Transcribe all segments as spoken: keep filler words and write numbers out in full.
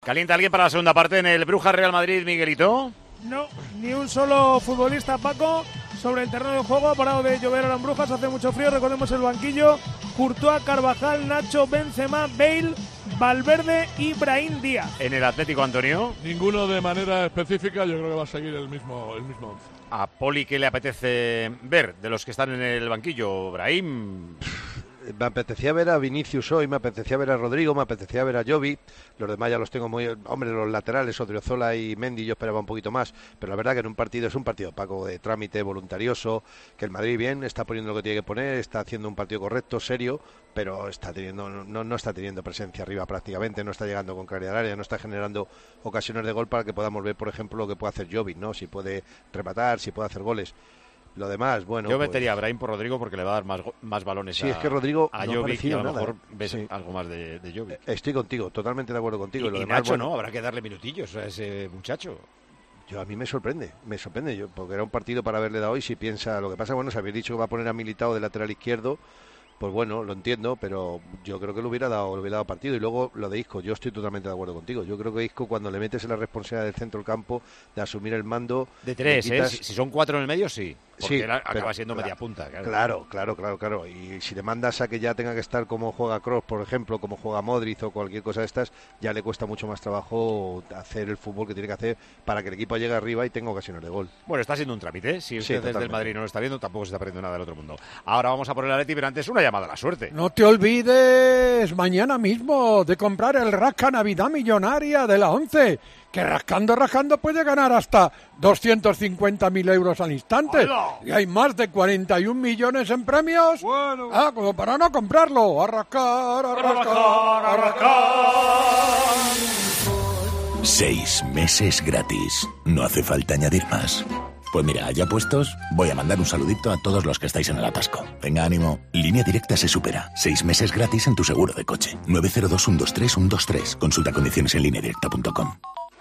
¿Calienta alguien para la segunda parte en el Brujas Real Madrid, Miguelito? No, ni un solo futbolista, Paco, sobre el terreno de juego. Ha parado de llover ahora en Brujas, hace mucho frío. Recordemos el banquillo: Courtois, Carvajal, Nacho, Benzema, Bale, Valverde y Brahim Díaz. ¿En el Atlético, Antonio? Ninguno de manera específica, yo creo que va a seguir el mismo el mismo once. ¿A Poli qué le apetece ver de los que están en el banquillo, Brahim? Me apetecía ver a Vinicius hoy, me apetecía ver a Rodrigo, me apetecía ver a Jovi. Los demás ya los tengo muy... Hombre, los laterales, Odriozola y Mendy, yo esperaba un poquito más. Pero la verdad que en un partido es un partido, Paco, de trámite voluntarioso, que el Madrid bien, está poniendo lo que tiene que poner, está haciendo un partido correcto, serio, pero está teniendo no, no está teniendo presencia arriba prácticamente, no está llegando con claridad al área, no está generando ocasiones de gol para que podamos ver, por ejemplo, lo que puede hacer Jovi, ¿no? Si puede rematar, si puede hacer goles. Lo demás, bueno... Yo metería pues... a Brahim por Rodrigo porque le va a dar más, más balones sí, a, es que Rodrigo a no Jovic, y a lo nada. mejor ves sí. algo más de, de Jovic. Estoy contigo, totalmente de acuerdo contigo. Y, y, lo y demás, Nacho, bueno, ¿no? Habrá que darle minutillos a ese muchacho. Yo a mí me sorprende, me sorprende, yo porque era un partido para haberle dado hoy. Si piensa, lo que pasa, bueno, se había dicho que va a poner a Militao de lateral izquierdo, pues bueno, lo entiendo, pero yo creo que le hubiera dado, le hubiera dado partido. Y luego lo de Isco, yo estoy totalmente de acuerdo contigo. Yo creo que Isco, cuando le metes en la responsabilidad del centro del campo, de asumir el mando... De tres, quitas... ¿eh? Si, si son cuatro en el medio, sí. Porque sí, él acaba pero, siendo claro, media punta. Claro. claro, claro, claro, claro. Y si le mandas a que ya tenga que estar como juega Kroos, por ejemplo, como juega Modric o cualquier cosa de estas, ya le cuesta mucho más trabajo hacer el fútbol que tiene que hacer para que el equipo llegue arriba y tenga ocasiones de gol. Bueno, está siendo un trámite, ¿eh? Si usted sí, desde el Madrid no lo está viendo, tampoco se está perdiendo nada del otro mundo. Ahora vamos a por el Atleti, pero antes una llamada a la suerte. No te olvides mañana mismo de comprar el Rasca Navidad Millonaria de la once, que rascando, rascando puede ganar hasta doscientos cincuenta mil euros al instante. ¡Hola! Y hay más de cuarenta y un millones en premios. Bueno. Ah, como para no comprarlo. A rascar, a rascar, a rascar. Seis meses gratis. No hace falta añadir más. Pues mira, ya puestos, voy a mandar un saludito a todos los que estáis en el atasco. Venga, ánimo. Línea Directa se supera. Seis meses gratis en tu seguro de coche. nueve cero dos, uno dos tres, uno dos tres. Consulta condiciones en línea directa punto com.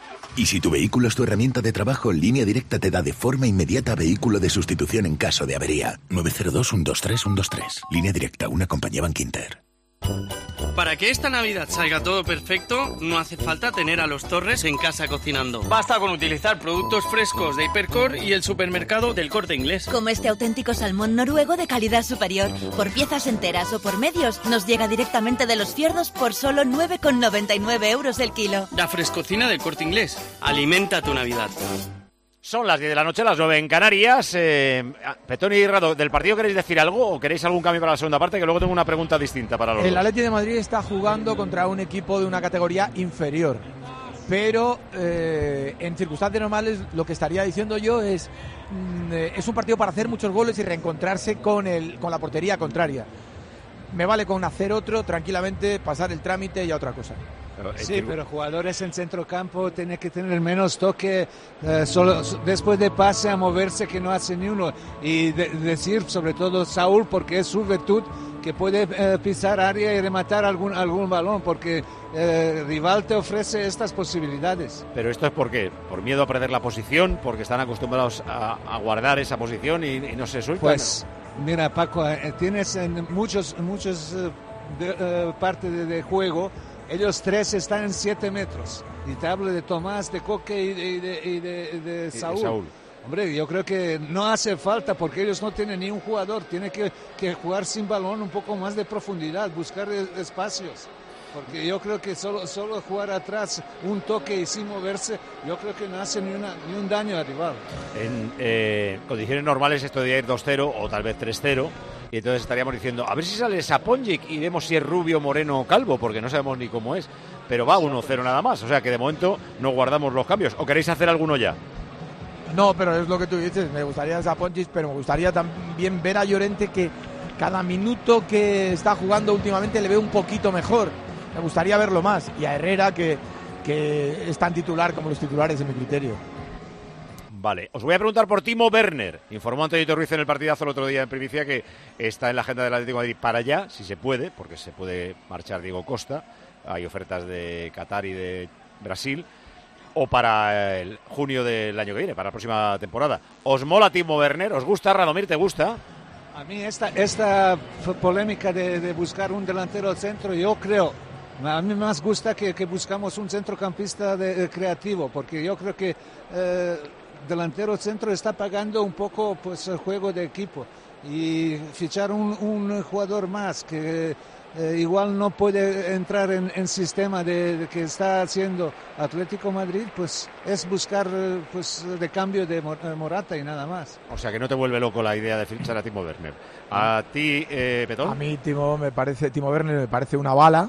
Y si tu vehículo es tu herramienta de trabajo, Línea Directa te da de forma inmediata vehículo de sustitución en caso de avería. nueve cero dos, uno dos tres, uno dos tres. Línea Directa, una compañía Bankinter. Para que esta Navidad salga todo perfecto, no hace falta tener a los Torres en casa cocinando. Basta con utilizar productos frescos de Hipercor y el supermercado del Corte Inglés. Como este auténtico salmón noruego de calidad superior. Por piezas enteras o por medios, nos llega directamente de los fiordos por solo nueve con noventa y nueve euros el kilo. La frescocina del Corte Inglés. Alimenta tu Navidad. Son las diez de la noche, las nueve en Canarias. Eh, Petoni y Rado, ¿del partido queréis decir algo o queréis algún cambio para la segunda parte? Que luego tengo una pregunta distinta para los El dos. Atleti de Madrid está jugando contra un equipo de una categoría inferior. Pero eh, en circunstancias normales lo que estaría diciendo yo es mm, eh, es un partido para hacer muchos goles y reencontrarse con, el, con la portería contraria. Me vale con hacer otro, tranquilamente, pasar el trámite y a otra cosa. Sí, pero jugadores en centrocampo tienen que tener menos toque, eh, solo después de pase a moverse, que no hace ni uno. Y de, decir, sobre todo Saúl, porque es su virtud, que puede eh, pisar área y rematar algún, algún balón, porque eh, rival te ofrece estas posibilidades. Pero esto es por qué, por miedo a perder la posición, porque están acostumbrados a, a guardar esa posición y, y no se sueltan. Pues mira, Paco, eh, tienes en muchos, muchos eh, de, eh, partes de, de juego. Ellos tres están en siete metros. Y te hablo de Tomás, de Coque y de, y de, y de, de Saúl. Y de Saúl. Hombre, yo creo que no hace falta porque ellos no tienen ni un jugador. Tienen que, que jugar sin balón, un poco más de profundidad, buscar espacios. Porque yo creo que solo, solo jugar atrás, un toque y sin moverse, yo creo que no hace ni, una, ni un daño al rival. En eh, condiciones normales esto debería ir dos cero o tal vez tres cero. Y entonces estaríamos diciendo, a ver si sale Saponjic y vemos si es rubio, moreno o calvo, porque no sabemos ni cómo es. Pero va uno cero nada más, o sea que de momento no guardamos los cambios. ¿O queréis hacer alguno ya? No, pero es lo que tú dices, me gustaría Saponjic, pero me gustaría también ver a Llorente, que cada minuto que está jugando últimamente le veo un poquito mejor. Me gustaría verlo más. Y a Herrera, que, que es tan titular como los titulares en mi criterio. Vale, os voy a preguntar por Timo Werner. Informó Antonio Ruiz en el partidazo el otro día en primicia que está en la agenda del Atlético de Madrid para allá, si se puede, porque se puede marchar Diego Costa. Hay ofertas de Qatar y de Brasil. O para el junio del año que viene, para la próxima temporada. ¿Os mola Timo Werner? ¿Os gusta, Radomir? ¿Te gusta? A mí esta, esta polémica de, de buscar un delantero al centro, yo creo A mí más gusta que, que buscamos un centrocampista de, de creativo, porque yo creo que eh, delantero centro está pagando un poco pues el juego de equipo, y fichar un, un jugador más que eh, igual no puede entrar en el sistema de, de que está haciendo Atlético Madrid, pues es buscar pues de cambio de Morata y nada más. O sea que no te vuelve loco la idea de fichar a Timo Werner. A ti, eh, Petón. A mí Timo me parece Timo Werner me parece una bala.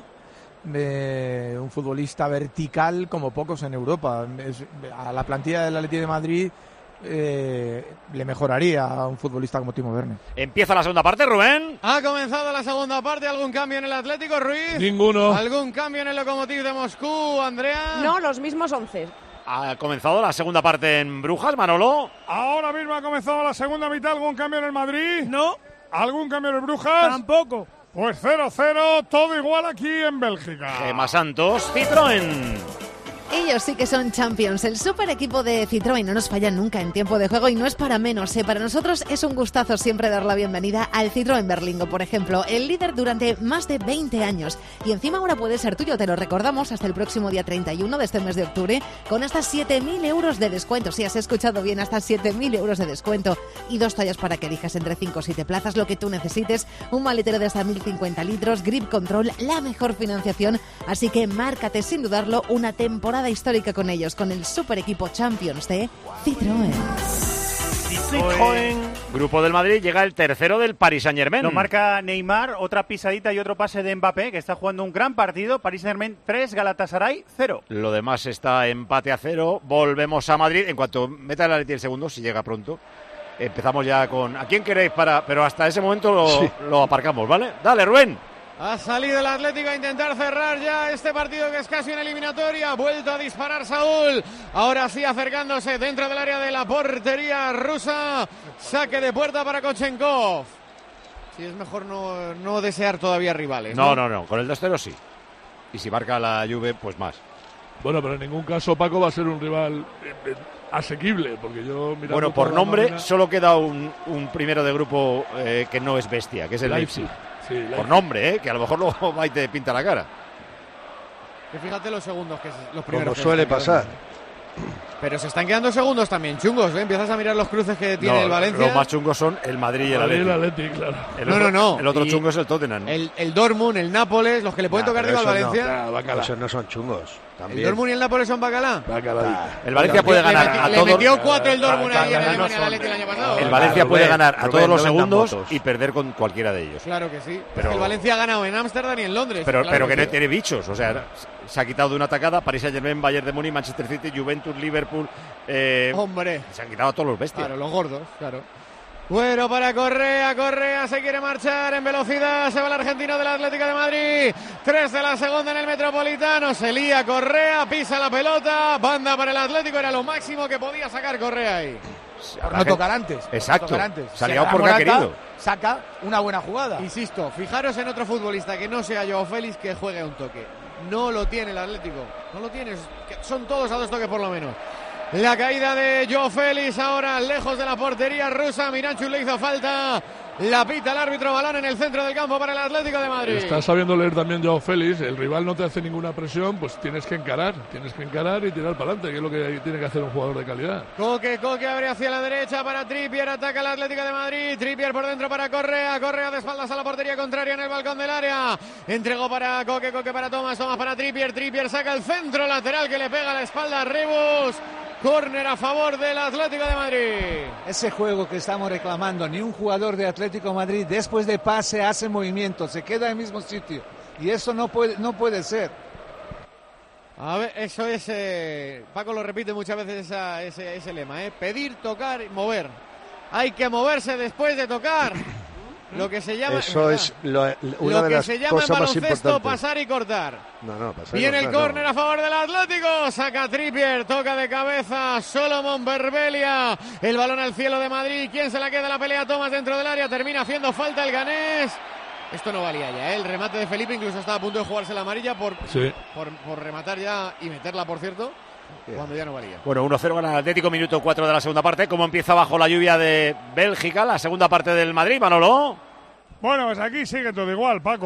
De un futbolista vertical como pocos en Europa. Es, a la plantilla del Atlético de Madrid eh, le mejoraría a un futbolista como Timo Werner. Empieza la segunda parte, Rubén. Ha comenzado la segunda parte. ¿Algún cambio en el Atlético, Ruiz? Ninguno. ¿Algún cambio en el Lokomotiv de Moscú, Andrea? No, los mismos once. Ha comenzado la segunda parte en Brujas, Manolo. Ahora mismo ha comenzado la segunda mitad. ¿Algún cambio en el Madrid? No. ¿Algún cambio en el Brujas? Tampoco. Pues cero cero, todo igual aquí en Bélgica. Gema Santos, Citroën. Ellos sí que son champions. El super equipo de Citroën no nos falla nunca en tiempo de juego y no es para menos. ¿eh? Para nosotros es un gustazo siempre dar la bienvenida al Citroën Berlingo, por ejemplo, el líder durante más de veinte años. Y encima ahora puede ser tuyo, te lo recordamos, hasta el próximo día treinta y uno de este mes de octubre, con hasta siete mil euros de descuento. Si has escuchado bien, hasta siete mil euros de descuento. Y dos tallas para que elijas entre cinco o siete plazas, lo que tú necesites. Un maletero de hasta mil cincuenta litros, grip control, la mejor financiación. Así que márcate sin dudarlo una temporada histórica con ellos, con el super equipo Champions de Citroën. Citroën. Grupo del Madrid, llega el tercero del Paris Saint-Germain. Lo marca Neymar, otra pisadita y otro pase de Mbappé, que está jugando un gran partido. Paris Saint-Germain tres, Galatasaray cero. Lo demás está empate a cero. Volvemos a Madrid. En cuanto meta el Atleti el segundo, si llega pronto, empezamos ya con... ¿A quién queréis para...? Pero hasta ese momento lo, sí. lo aparcamos, ¿vale? Dale, Rubén. Ha salido el Atlético a intentar cerrar ya este partido que es casi una eliminatoria. Ha vuelto a disparar Saúl. Ahora sí acercándose dentro del área de la portería rusa. Saque de puerta para Kochenkov. Sí, es mejor no, no desear todavía rivales. No, no, no, no. Con el dos cero sí. Y si marca la Juve, pues más. Bueno, pero en ningún caso Paco va a ser un rival eh, asequible, porque yo... Bueno, por nombre nómina... solo queda un, un primero de grupo eh, que no es bestia, que es el Leipzig. Leipzig. Sí, por nombre, ¿eh? Que a lo mejor luego va y te pinta la cara. Que fíjate los segundos, que es los primeros. Como suele pasar. Pero se están quedando segundos también, chungos, ¿eh? Empiezas a mirar los cruces que tiene no, el Valencia. Los más chungos son el Madrid y el Atleti. El Atleti, claro. El no, otro, no, no. El otro y chungo es el Tottenham. El, el Dortmund, el Nápoles, los que le pueden nah, tocar rival al Valencia. No, nah, esos no son chungos. También. ¿El Dortmund y el Nápoles son bacalá? Bacalá. El Valencia puede ganar le, a le todos. Le metió cuatro el Dortmund ahí en Alemania al Atleti el año pasado. El Valencia puede ganar a todos los segundos y perder con cualquiera de ellos. Claro que sí. Pero el Valencia ha ganado en Ámsterdam y en Londres. Pero, pero que no tiene bichos, o sea, se ha quitado de una atacada Paris Saint-Germain, Bayern de Múnich, Manchester City, Juventus, Liverpool. Eh, Hombre. Se han quitado a todos los bestias. Claro, los gordos, claro. Bueno, para Correa, Correa se quiere marchar en velocidad, se va el argentino del Atlético de Madrid, tres de la segunda en el Metropolitano, se lía Correa, pisa la pelota, banda para el Atlético, era lo máximo que podía sacar Correa ahí. Por no tocar antes. Exacto, tocar antes. Se ha liado porque ha querido. Saca una buena jugada. Insisto, fijaros en otro futbolista que no sea Joao Félix que juegue un toque. No lo tiene el Atlético, no lo tiene, son todos a dos toques por lo menos. La caída de Joao Félix ahora lejos de la portería rusa. Miranchuk le hizo falta. La pita el árbitro, balón en el centro del campo para el Atlético de Madrid. Está sabiendo leer también Joao Félix. El rival no te hace ninguna presión, pues tienes que encarar. Tienes que encarar y tirar para adelante, que es lo que tiene que hacer un jugador de calidad. Coque, Coque abre hacia la derecha para Trippier. Ataca el Atlético de Madrid. Trippier por dentro para Correa. Correa de espaldas a la portería contraria en el balcón del área. Entregó para Coque, Coque para Thomas. Thomas para Trippier. Trippier saca el centro lateral que le pega a la espalda a Rebus. Córner a favor del Atlético de Madrid. Ese juego que estamos reclamando, ni un jugador de Atlético Madrid después de pase hace movimiento, se queda en el mismo sitio. Y eso no puede, no puede ser. A ver, eso es... Eh, Paco lo repite muchas veces esa, ese, ese lema, ¿eh? Pedir, tocar y mover. Hay que moverse después de tocar. Lo que se llama... Eso es lo, una lo de que las se llama cosas en más baloncesto importantes. pasar y cortar. No, no, pasar Viene y el cortar, córner no. a favor del Atlético. Saca Trippier, toca de cabeza Solomon Berbelia. El balón al cielo de Madrid. ¿Quién se la queda la pelea? Thomas dentro del área. Termina haciendo falta el ganés. Esto no valía ya, ¿eh? El remate de Felipe incluso estaba a punto de jugarse la amarilla por, sí. por, por rematar ya y meterla, por cierto. Cuando ya no valía. Bueno, uno cero gana el Atlético, minuto cuatro de la segunda parte. ¿Cómo empieza bajo la lluvia de Bélgica la segunda parte del Madrid, Manolo? Bueno, pues aquí sigue todo igual, Paco.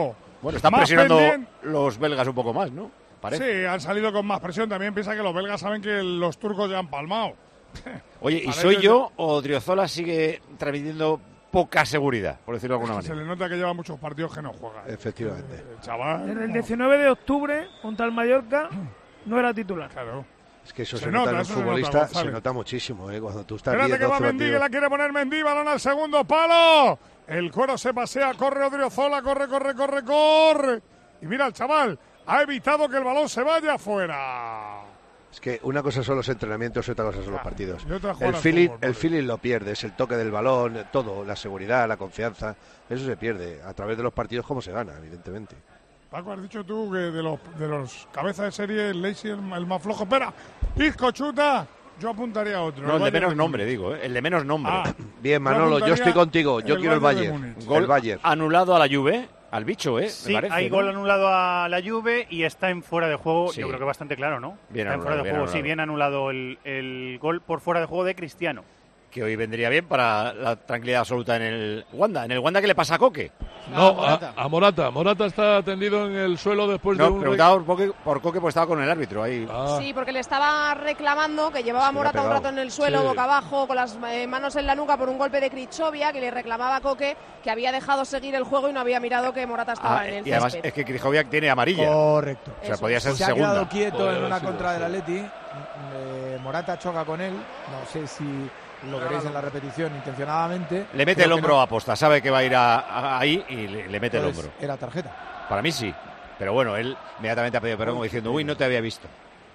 Bueno, están Más presionando pendiente. los belgas un poco más, ¿no? Parece. Sí, han salido con más presión. También piensa que los belgas saben que los turcos ya han palmado. Oye, ¿y Parece soy que- yo o Odriozola sigue transmitiendo poca seguridad, por decirlo de alguna Se manera? le nota que lleva muchos partidos que no juega. Efectivamente. Eh, chaval. Desde el diecinueve de octubre, contra el Mallorca, no era titular. Claro. Es que eso se, Se nota, nota, en un eso se nota, futbolista, se González. nota muchísimo, ¿eh? Cuando tú estás Espérate que viendo va otro Mendy, que partido. la quiere poner Mendy, balón al segundo palo. El cuero se pasea, corre Odriozola, corre, corre, corre, corre. Y mira, el chaval ha evitado que el balón se vaya afuera. Es que una cosa son los entrenamientos y otra cosa son los partidos. y otra jugar El al feeling, fútbol, el vale. feeling lo pierdes, el toque del balón, todo, la seguridad, la confianza, eso se pierde. A través de los partidos, ¿cómo se gana? Evidentemente. Paco, has dicho tú que de los, de los cabezas de serie, el Lacy el, el más flojo. Espera, Isco chuta. Yo apuntaría a otro. No, el de Bayern menos de nombre, Múnich. digo, ¿eh? El de menos nombre. Ah, Bien, Manolo, yo estoy contigo. Yo el quiero el Bayern de Bayern. Múnich. Gol El Bayern. anulado a la Juve, al bicho, ¿eh? Sí, Me parece, hay ¿no? gol anulado a la Juve y está en fuera de juego. Sí. Yo creo que bastante claro, ¿no? Bien está en anulado, fuera de bien juego, sí, anulado. bien anulado el, el gol por fuera de juego de Cristiano. Que hoy vendría bien para la tranquilidad absoluta en el Wanda. ¿En el Wanda qué le pasa a Coque? No, a, a Morata. Morata está tendido en el suelo después de No, un... preguntaba por Coque, por Coque porque estaba con el árbitro ahí. Ah. Sí, porque le estaba reclamando que llevaba Se le ha Morata un pegado. rato en el suelo, Sí. boca abajo, con las eh, manos en la nuca por un golpe de Krichovia, que le reclamaba a Coque que había dejado seguir el juego y no había mirado que Morata estaba Ah, en el y además césped. es que Krijoviak tiene amarilla. Correcto. O sea, Eso. podía ser Se ha segunda. quedado quieto Podría en una haber contra sido, del sí. Atleti. Eh, Morata choca con él. No sé si lo veréis en la repetición intencionadamente. Le mete Creo el que hombro no. a posta, sabe que va a ir a- a- ahí y le, le mete el Entonces, hombro. Era tarjeta. Para mí sí. Pero bueno, él inmediatamente ha pedido perdón como diciendo, uy, no te había visto.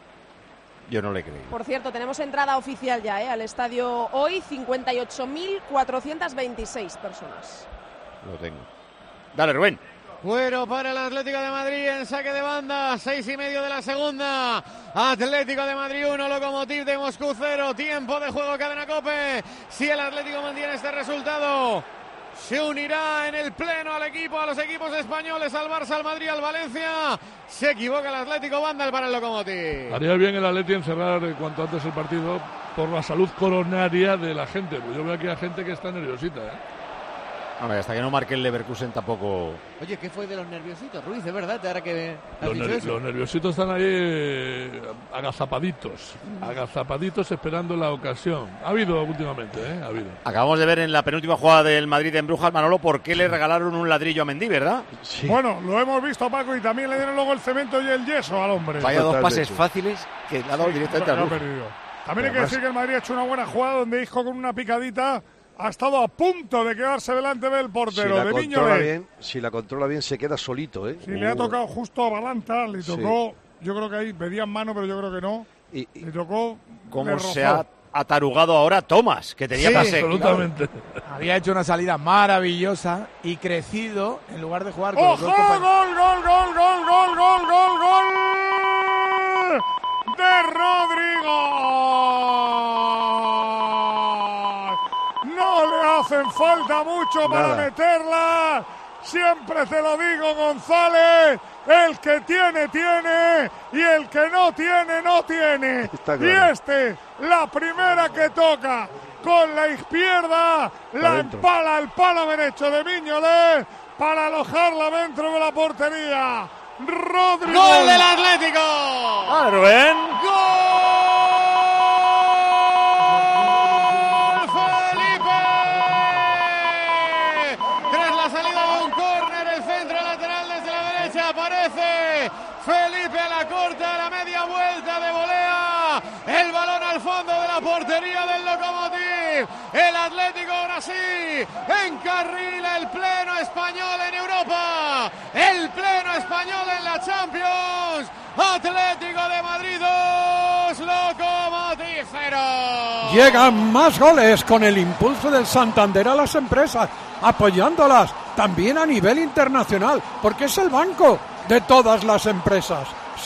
Yo no le creí. Por cierto, tenemos entrada oficial ya, ¿eh? Al estadio hoy, cincuenta y ocho mil cuatrocientas veintiséis personas. Lo tengo. Dale, Rubén. Cuero para el Atlético de Madrid en saque de banda, seis y medio de la segunda. Atlético de Madrid uno, Lokomotiv de Moscú cero. Tiempo de juego, cadena COPE. Si el Atlético mantiene este resultado, se unirá en el pleno al equipo, a los equipos españoles, al Barça, al Madrid, al Valencia. Se equivoca el Atlético, Vandal para el Lokomotiv. Haría bien el Atleti en cerrar eh, cuanto antes el partido por la salud coronaria de la gente. Pues yo veo aquí a gente que está nerviosita, ¿eh? Hombre, hasta que no marque el Leverkusen tampoco... Oye, ¿qué fue de los nerviositos, Ruiz? De verdad, ahora que has Los, dicho ner- eso. los nerviositos están ahí eh, agazapaditos, agazapaditos esperando la ocasión. Ha habido últimamente, ¿eh? Ha habido. Acabamos de ver en la penúltima jugada del Madrid en Brujas, Manolo, por qué le regalaron un ladrillo a Mendy, ¿verdad? Bueno, lo hemos visto, Paco, y también le dieron luego el cemento y el yeso al hombre. Vaya dos pases fáciles que le ha dado directamente Lo al ha Brujas. perdido. También hay que Además- decir que el Madrid ha hecho una buena jugada donde Isco con una picadita ha estado a punto de quedarse delante del Si portero, la de controla Miñolet. bien, si la controla bien, se queda solito, ¿eh? Sí, le ha Uh. tocado justo a Balanta, le Sí. tocó, yo creo que ahí pedían mano, pero yo creo que no. Le tocó. le Cómo rozó. se ha atarugado ahora Thomas, que tenía Sí, pase. absolutamente. Había hecho una salida maravillosa y crecido en lugar de jugar con los ¡Ojo! dos ¡Gol, compañeros. gol, gol, gol, gol, gol, gol, gol! ¡De Rodrigo! No le hacen falta mucho para Nada. meterla. Siempre te lo digo, González. El que tiene, tiene. Y el que no tiene, no tiene. Está Y claro. este, la primera que toca con la izquierda, la dentro. empala el palo derecho de Miñolet para alojarla dentro de la portería. Rodrigo. ¡Gol del Atlético! ¡Ah, Rubén! ¡Felipe! Tras la salida de un córner, el centro lateral desde la derecha aparece Felipe a la corta, a la media vuelta de volea. El balón al fondo de la portería del Lokomotiv. El Atlético ahora sí encarrila el pleno español en Europa. El pleno español en la Champions. Atlético de Madrid dos, Lokomotiv cero. Llegan más goles con el impulso del Santander a las empresas, apoyándolas también a nivel internacional, porque es el banco de todas las empresas.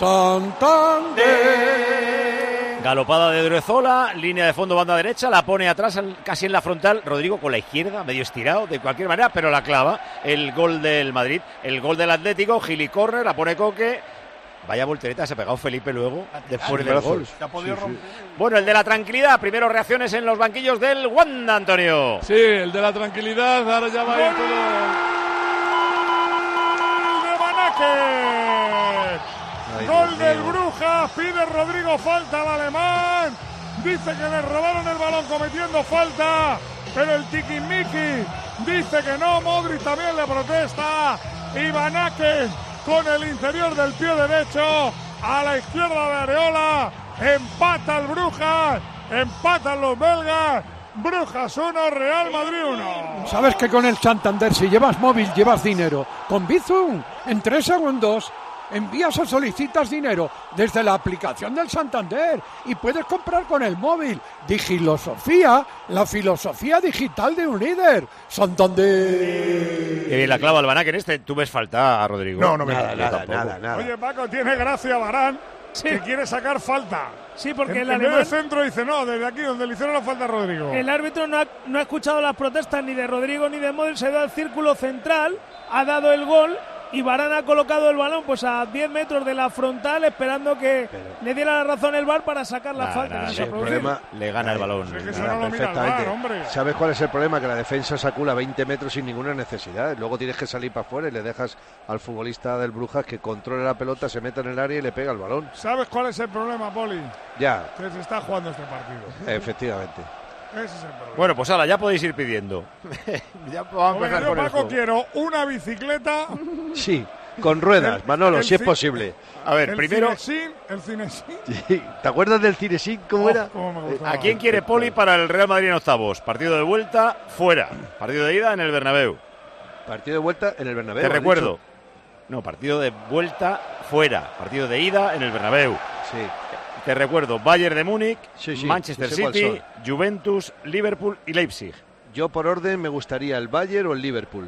Santander. Galopada de Odriozola, línea de fondo, banda derecha, la pone atrás, al- casi en la frontal. Rodrigo con la izquierda, medio estirado, de cualquier manera, pero la clava. El gol del Madrid, el gol del Atlético, Gili Corner, la pone Coque. Vaya voltereta se ha pegado Felipe luego, después del brazos. gol. Se ha podido Sí, sí. romper. Bueno, el de la tranquilidad, primero reacciones en los banquillos del Wanda, Antonio. Sí, el de la tranquilidad, ahora ya va a ir todo. De Van Banáquez. Gol del Brujas, pide Rodrigo falta al alemán. Dice que le robaron el balón cometiendo falta, pero el tiquismiqui dice que no. Modric también le protesta. Y Banáquez con el interior del pie derecho a la izquierda de Areola. Empata el Brujas, empatan los belgas. Brujas uno, Real Madrid uno. Sabes que con el Santander, si llevas móvil, llevas dinero. Con Bizum, en tres segundos, envías o solicitas dinero desde la aplicación del Santander y puedes comprar con el móvil. Digilosofía, la filosofía digital de un líder. Santander. Qué bien la clava Albanaque en este. ¿Tú ves falta a Rodrigo? No, no me Nada, da nada, nada, nada. Oye, Paco, tiene gracia Varane, Sí. que quiere sacar falta. Sí, porque en, el en vez alemán, de centro dice, no, desde aquí donde le hicieron la falta a Rodrigo. el árbitro no ha, no ha escuchado las protestas ni de Rodrigo ni de Modric, se ha ido al círculo central, ha dado el gol y Varane ha colocado el balón pues a diez metros de la frontal esperando que Pero- le diera la razón el V A R para sacar la Nada, falta. nada, que sí, se ha el producido. problema- Le gana el balón. Es que eso Nada, no lo mira el V A R, perfectamente. hombre. ¿Sabes cuál es el problema? Que la defensa sacula veinte metros sin ninguna necesidad. Luego tienes que salir para afuera y le dejas al futbolista del Brujas que controle la pelota, se meta en el área y le pega el balón. ¿Sabes cuál es el problema, Poli? Ya, Que se está jugando este partido. efectivamente. Ese es el problema. Bueno, pues ahora ya podéis ir pidiendo. ya vamos a Hombre, empezar yo, con el Paco, juego. quiero una bicicleta. Sí, con ruedas, El- Manolo, el si es ci- posible. A ver, el primero, Cinesín, el Cinesín. ¿Te acuerdas del Cinesín? ¿Cómo Oh, era? cómo me gustaba. ¿a quién quiere Poli para el Real Madrid en octavos? Partido de vuelta, fuera. Partido de ida en el Bernabéu. Partido de vuelta en el Bernabéu. Te ¿has recuerdo. dicho? No, partido de vuelta, fuera. Partido de ida en el Bernabéu. Sí. Te recuerdo, Bayern de Múnich, Sí, sí, Manchester sí sé cuál City, son. Juventus, Liverpool y Leipzig. Yo por orden me gustaría el Bayern o el Liverpool.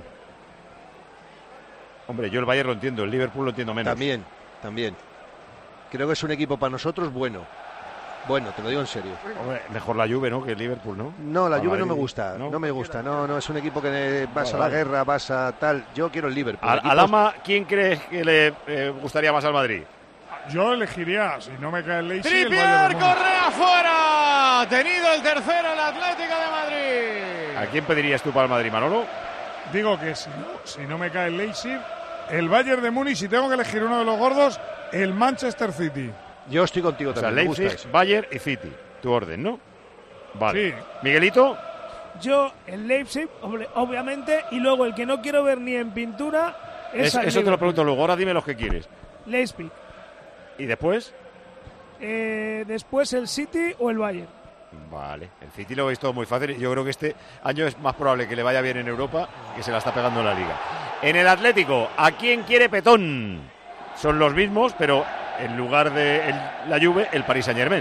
Hombre, yo el Bayern lo entiendo, el Liverpool lo entiendo menos. También, también. Creo que es un equipo para nosotros bueno. Bueno, te lo digo en serio. Hombre, mejor la Juve, ¿no? Que el Liverpool, ¿no? No, la Para Juve no me Madrid, gusta, ¿no? no me gusta. No, no, es un equipo que vas Vale, a la vale. guerra, vas a tal. Yo quiero el Liverpool. Al, Equipos- al Ama, ¿quién crees que le eh, gustaría más al Madrid? Yo elegiría, si no me cae el Leipzig, el Trippier, Bayern de Múnich. corre afuera. Tenido el tercero el Atlético de Madrid. ¿A quién pedirías tú para el Madrid, Manolo? Digo que si no, si no me cae el Leipzig, el Bayern de Múnich, si tengo que elegir uno de los gordos, el Manchester City. Yo estoy contigo O sea, también. me gusta Leipzig, ese. Bayern y City. Tu orden, ¿no? Vale. Sí. Miguelito, Yo, el Leipzig, ob- obviamente, y luego el que no quiero ver ni en pintura es es- al eso te lo Liverpool. pregunto luego. Ahora dime los que quieres. Leipzig. ¿Y después? Eh, después el City o el Bayern. Vale. El City lo veis todo muy fácil. Yo creo que este año es más probable que le vaya bien en Europa que se la está pegando en la Liga. En el Atlético, ¿a quién quiere Petón? Son los mismos, pero en lugar de el- la Juve, el Paris Saint-Germain.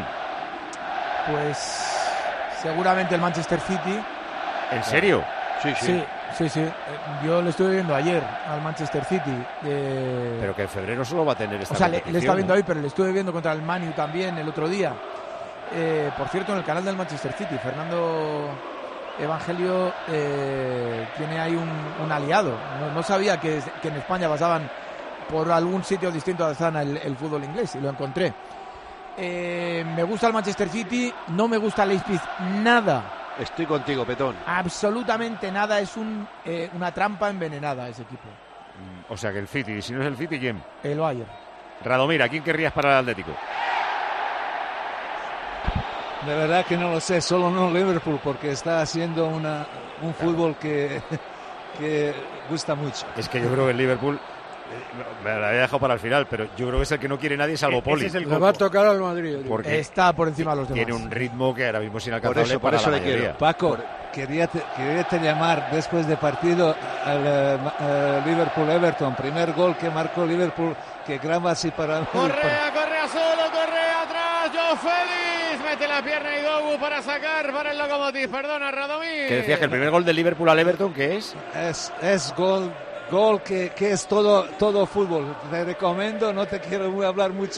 Pues seguramente el Manchester City. ¿En serio? Sí, sí. Sí, sí, sí. Eh, Yo le estuve viendo ayer al Manchester City. eh, Pero que en febrero solo va a tener esta o sea, le, le competición, estaba viendo ¿no? hoy, pero le estuve viendo contra el Man U también el otro día. Eh, por cierto, en el canal del Manchester City, Fernando Evangelio eh, tiene ahí un, un aliado. No, no sabía que, que en España pasaban por algún sitio distinto a Zana el, el fútbol inglés y lo encontré. Eh, me gusta el Manchester City, no me gusta el Leipzig nada. Estoy contigo, Petón. Absolutamente nada, es un, eh, una trampa envenenada ese equipo. O sea que el City, si no es el City, ¿quién? El Bayern. Radomir, ¿a quién querrías para el Atlético? De verdad que no lo sé, solo no Liverpool, porque está haciendo una, un fútbol que, que gusta mucho. Es que yo creo que el Liverpool, eh, me la había dejado para el final, pero yo creo que es el que no quiere nadie salvo Ese Poli. es el Le va a tocar al Madrid. Porque Está por encima de los demás. tiene un ritmo que ahora mismo es Por inalcanzable eso, por para eso la le quiero. mayoría. Paco, quería, te, quería te llamar después de partido al eh, ma- eh, Liverpool-Everton, primer gol que marcó Liverpool, que graba así para mí. Correa, Correa solo, Correa atrás, Joe Félix, mete la pierna y Dogu para sacar para el Lokomotiv, perdona Radomir. Que decías que el primer gol del Liverpool al Everton, ¿qué es? Es, es gol, gol que, que es todo, todo fútbol. Te recomiendo, no te quiero muy hablar mucho,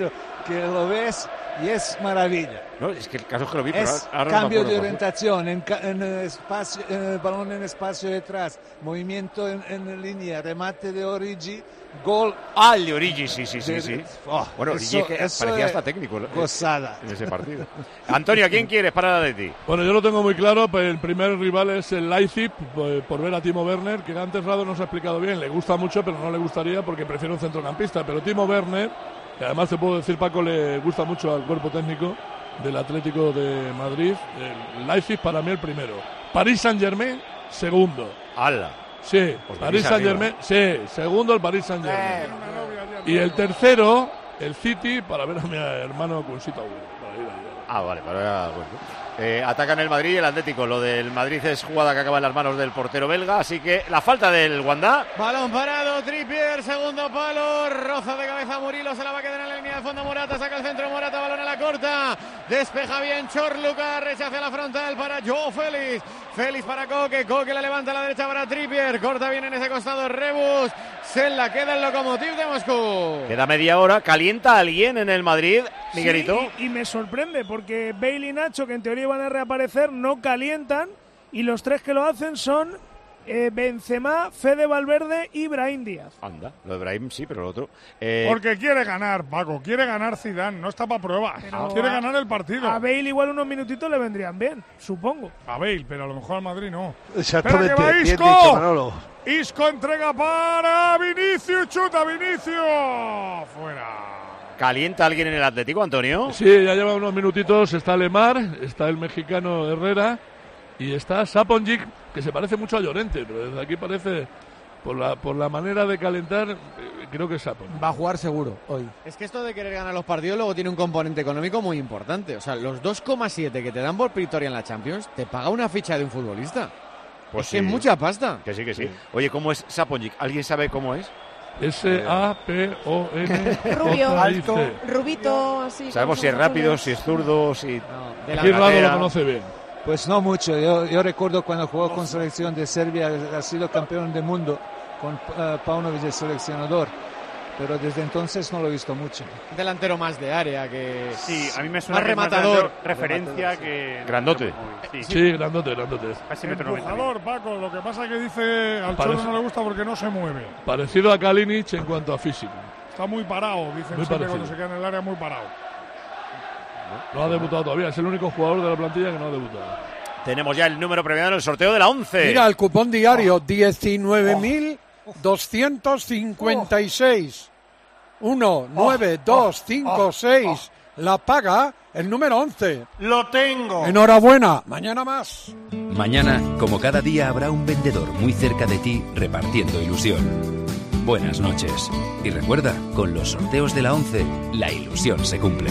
que lo ves y es maravilla. No, es que el caso es que lo vi, pero Es ahora no me cambio acuerdo de cuál. orientación, en, ca- en espacio, eh, balón en espacio detrás, movimiento en, en línea, remate de Origi, gol. Ah, el de Origi, sí, sí, sí. De- sí. Oh, bueno, eso- Origi es que eso parecía es hasta técnico eh, gozada. en ese partido. Antonio, ¿a quién quieres para la de ti? Bueno, yo lo tengo muy claro, pero el primer rival es el Leipzig, por, por ver a Timo Werner, que antes Rado nos ha explicado bien, le gusta mucho, pero no le gustaría porque prefiere un centrocampista. Pero Timo Werner, que además te puedo decir, Paco, le gusta mucho al cuerpo técnico del Atlético de Madrid. El Leipzig para mí el primero. Paris Saint-Germain, segundo. ¡Hala! Sí, Pues Paris venís Saint-Germain, sí, segundo el Paris Saint-Germain. Eh. Y el tercero, el City, para ver a mi hermano Cunsito Agüero, para ir allá. Ah, vale, para bueno. eh, atacan el Madrid y el Atlético. Lo del Madrid es jugada que acaba en las manos del portero belga, así que la falta del Wanda. Balón parado, Trippier, segundo palo, roza de cabeza Murilo, se la va a quedar en la línea de fondo Morata, saca el centro Morata, balón a la corta, despeja bien Chorluca, rechaza la frontal para Joao Félix, Félix para Coque, Coque la levanta a la derecha para Trippier, corta bien en ese costado Rebus, se la queda el Lokomotiv de Moscú. Queda media hora, calienta alguien en el Madrid, Sí, Miguelito. y, y me sorprende porque Bale y Nacho, que en teoría iban a reaparecer, no calientan y los tres que lo hacen son eh, Benzema, Fede Valverde y Brahim Díaz. Anda, lo de Brahim sí, pero lo otro. Eh, Porque quiere ganar, Paco, quiere ganar Zidane, no está para pruebas. Pero Quiere a- ganar el partido. A Bale igual unos minutitos le vendrían bien, supongo. A Bale, pero a lo mejor al Madrid no. Exactamente, Espera que va bien Isco. dicho, Manolo. Isco entrega para Vinicius, chuta Vinicius. Fuera. ¿Calienta alguien en el Atlético, Antonio? Sí, ya lleva unos minutitos, está Lemar, está el mexicano Herrera y está Saponjic, que se parece mucho a Llorente, pero desde aquí parece, por la, por la manera de calentar, eh, creo que es Saponjic. Va a jugar seguro hoy. Es que esto de querer ganar los partidos luego tiene un componente económico muy importante. O sea, los dos coma siete que te dan por victoria en la Champions te paga una ficha de un futbolista. Pues es que sí. es mucha pasta. Que sí, que sí. Oye, ¿cómo es Saponjic? ¿Alguien sabe cómo es? S A P O N Rubio, J I C. rubito, así. Sabemos con si es ojos rápido, azules. si es zurdo, si... Aquí Rado lo conoce bien. Pues no mucho. Yo, yo recuerdo cuando jugó con selección de Serbia, ha sido campeón del mundo con uh, Paunovic, el seleccionador. Pero desde entonces no lo he visto mucho. Delantero más de área que... Sí, a mí me suena Más que es más rematador. delantero referencia que... Grandote. Sí, Sí, grandote, grandote. casi metro noventa. Empujador, Paco. Lo que pasa es que dice al Parece- Cholo no le gusta porque no se mueve. Parecido a Kalinic en cuanto a físico. Está muy parado, dicen Muy siempre parecido. cuando se queda en el área, muy parado. No ha debutado todavía, es el único jugador de la plantilla que no ha debutado. Tenemos ya el número premiado en el sorteo de la once. Mira, el cupón diario, diecinueve mil doscientos cincuenta y seis. uno, nueve, dos, cinco, seis. La paga el número once. ¡Lo tengo! Enhorabuena, mañana más. Mañana, como cada día, habrá un vendedor muy cerca de ti repartiendo ilusión. Buenas noches. Y recuerda, con los sorteos de la once, la ilusión se cumple.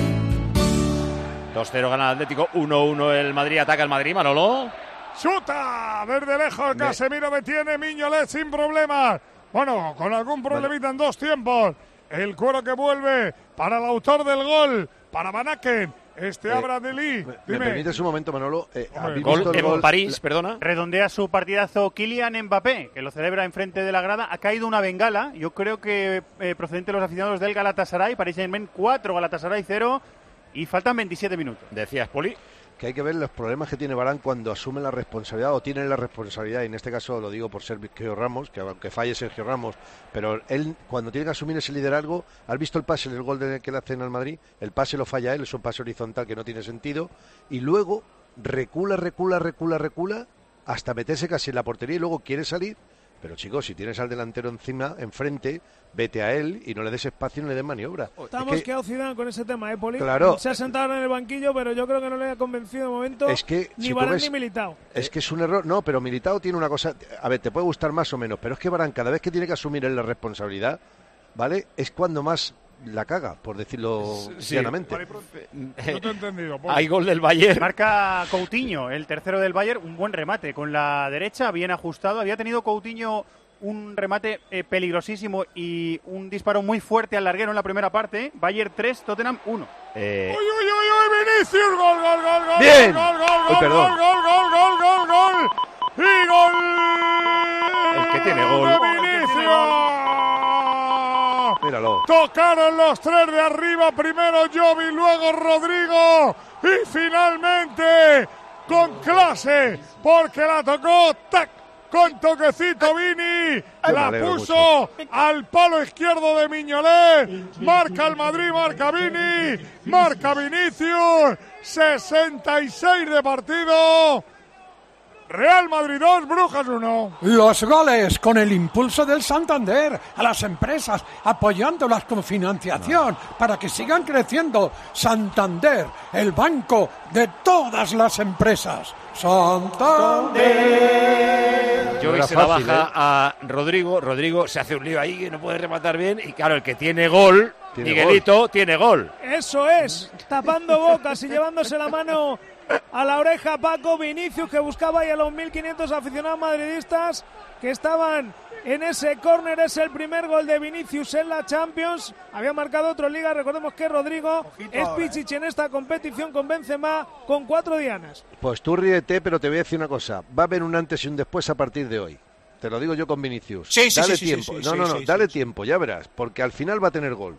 dos cero gana el Atlético, uno uno el Madrid, ataca el Madrid, Manolo. ¡Chuta! Desde lejos, Casemiro detiene Miñolet sin problemas. Bueno, con algún problemita en dos tiempos. El cuero que vuelve para el autor del gol, para Van Aken. Este Eh, Abradeli. ¿Me Dime. permites un momento, Manolo? Eh, ¿habéis Gol visto el en gol? París, perdona. Redondea su partidazo Kylian Mbappé, que lo celebra enfrente de la grada. Ha caído una bengala, yo creo que eh, procedente de los aficionados del Galatasaray. Paris Saint-Germain cuatro, Galatasaray cero. Y faltan veintisiete minutos. Decías, Poli. Que hay que ver los problemas que tiene Varane cuando asume la responsabilidad o tiene la responsabilidad, y en este caso lo digo por Sergio Ramos, que aunque falle Sergio Ramos, pero él cuando tiene que asumir ese liderazgo, ¿has visto el pase en el gol de, que le hacen al Madrid? El pase lo falla él, es un pase horizontal que no tiene sentido, y luego recula, recula, recula, recula, hasta meterse casi en la portería y luego quiere salir. Pero chicos, si tienes al delantero encima, enfrente, vete a él y no le des espacio y no le des maniobra. Estamos Es que- quedado Zidane con ese tema, ¿eh, Poli? Claro. Se ha sentado en el banquillo, pero yo creo que no le ha convencido de momento Es que, ni si tú Varane ves- ni Militao. Es que es un error. No, pero Militao tiene una cosa. A ver, te puede gustar más o menos, pero es que Varane, cada vez que tiene que asumir él la responsabilidad, ¿vale? Es cuando más la caga, por decirlo Sí. llanamente. No te he entendido. Poli. Hay gol del Bayern. Marca Coutinho, el tercero del Bayern, un buen remate con la derecha, bien ajustado. Había tenido Coutinho un remate eh, peligrosísimo y un disparo muy fuerte al larguero en la primera parte. Bayern tres, Tottenham uno. Eh, ¡Uy, uy, uy, uy! ¡Vinicius! ¡Gol, gol, gol, gol! Bien. ¡Gol, gol, Uy, gol, perdón. gol, gol, gol, gol, gol, gol! ¡Y gol! El que tiene gol. ¡De Vinicius! Mira, Míralo. Tocaron los tres de arriba, primero Jovi, luego Rodrigo y finalmente con clase, porque la tocó, tac, con toquecito Vini, la puso al palo izquierdo de Mignolet, marca el Madrid, marca Vini, marca Vinicius, sesenta y seis de partido. Real Madrid dos, Brujas uno. Los goles con el impulso del Santander a las empresas, apoyándolas con financiación no. para que sigan creciendo. Santander, el banco de todas las empresas. Santander. Jovi se la baja ¿eh? a Rodrigo. Rodrigo se hace un lío ahí que no puede rematar bien. Y claro, el que tiene gol, ¿Tiene Miguelito, gol? tiene gol. Eso es, tapando bocas y llevándose la mano a la oreja Paco. Vinicius, que buscaba ahí a los mil quinientos aficionados madridistas que estaban en ese córner. Es el primer gol de Vinicius en la Champions. Había marcado otro en Liga. Recordemos que Rodrigo Ojito, es Pichichi eh. en esta competición con Benzema, con cuatro dianas. Pues tú ríete, pero te voy a decir una cosa. Va a haber un antes y un después a partir de hoy. Te lo digo yo con Vinicius. Sí, sí, dale sí, tiempo. Sí, sí, no, sí, no, no, sí, dale sí, tiempo, ya verás. Porque al final va a tener gol.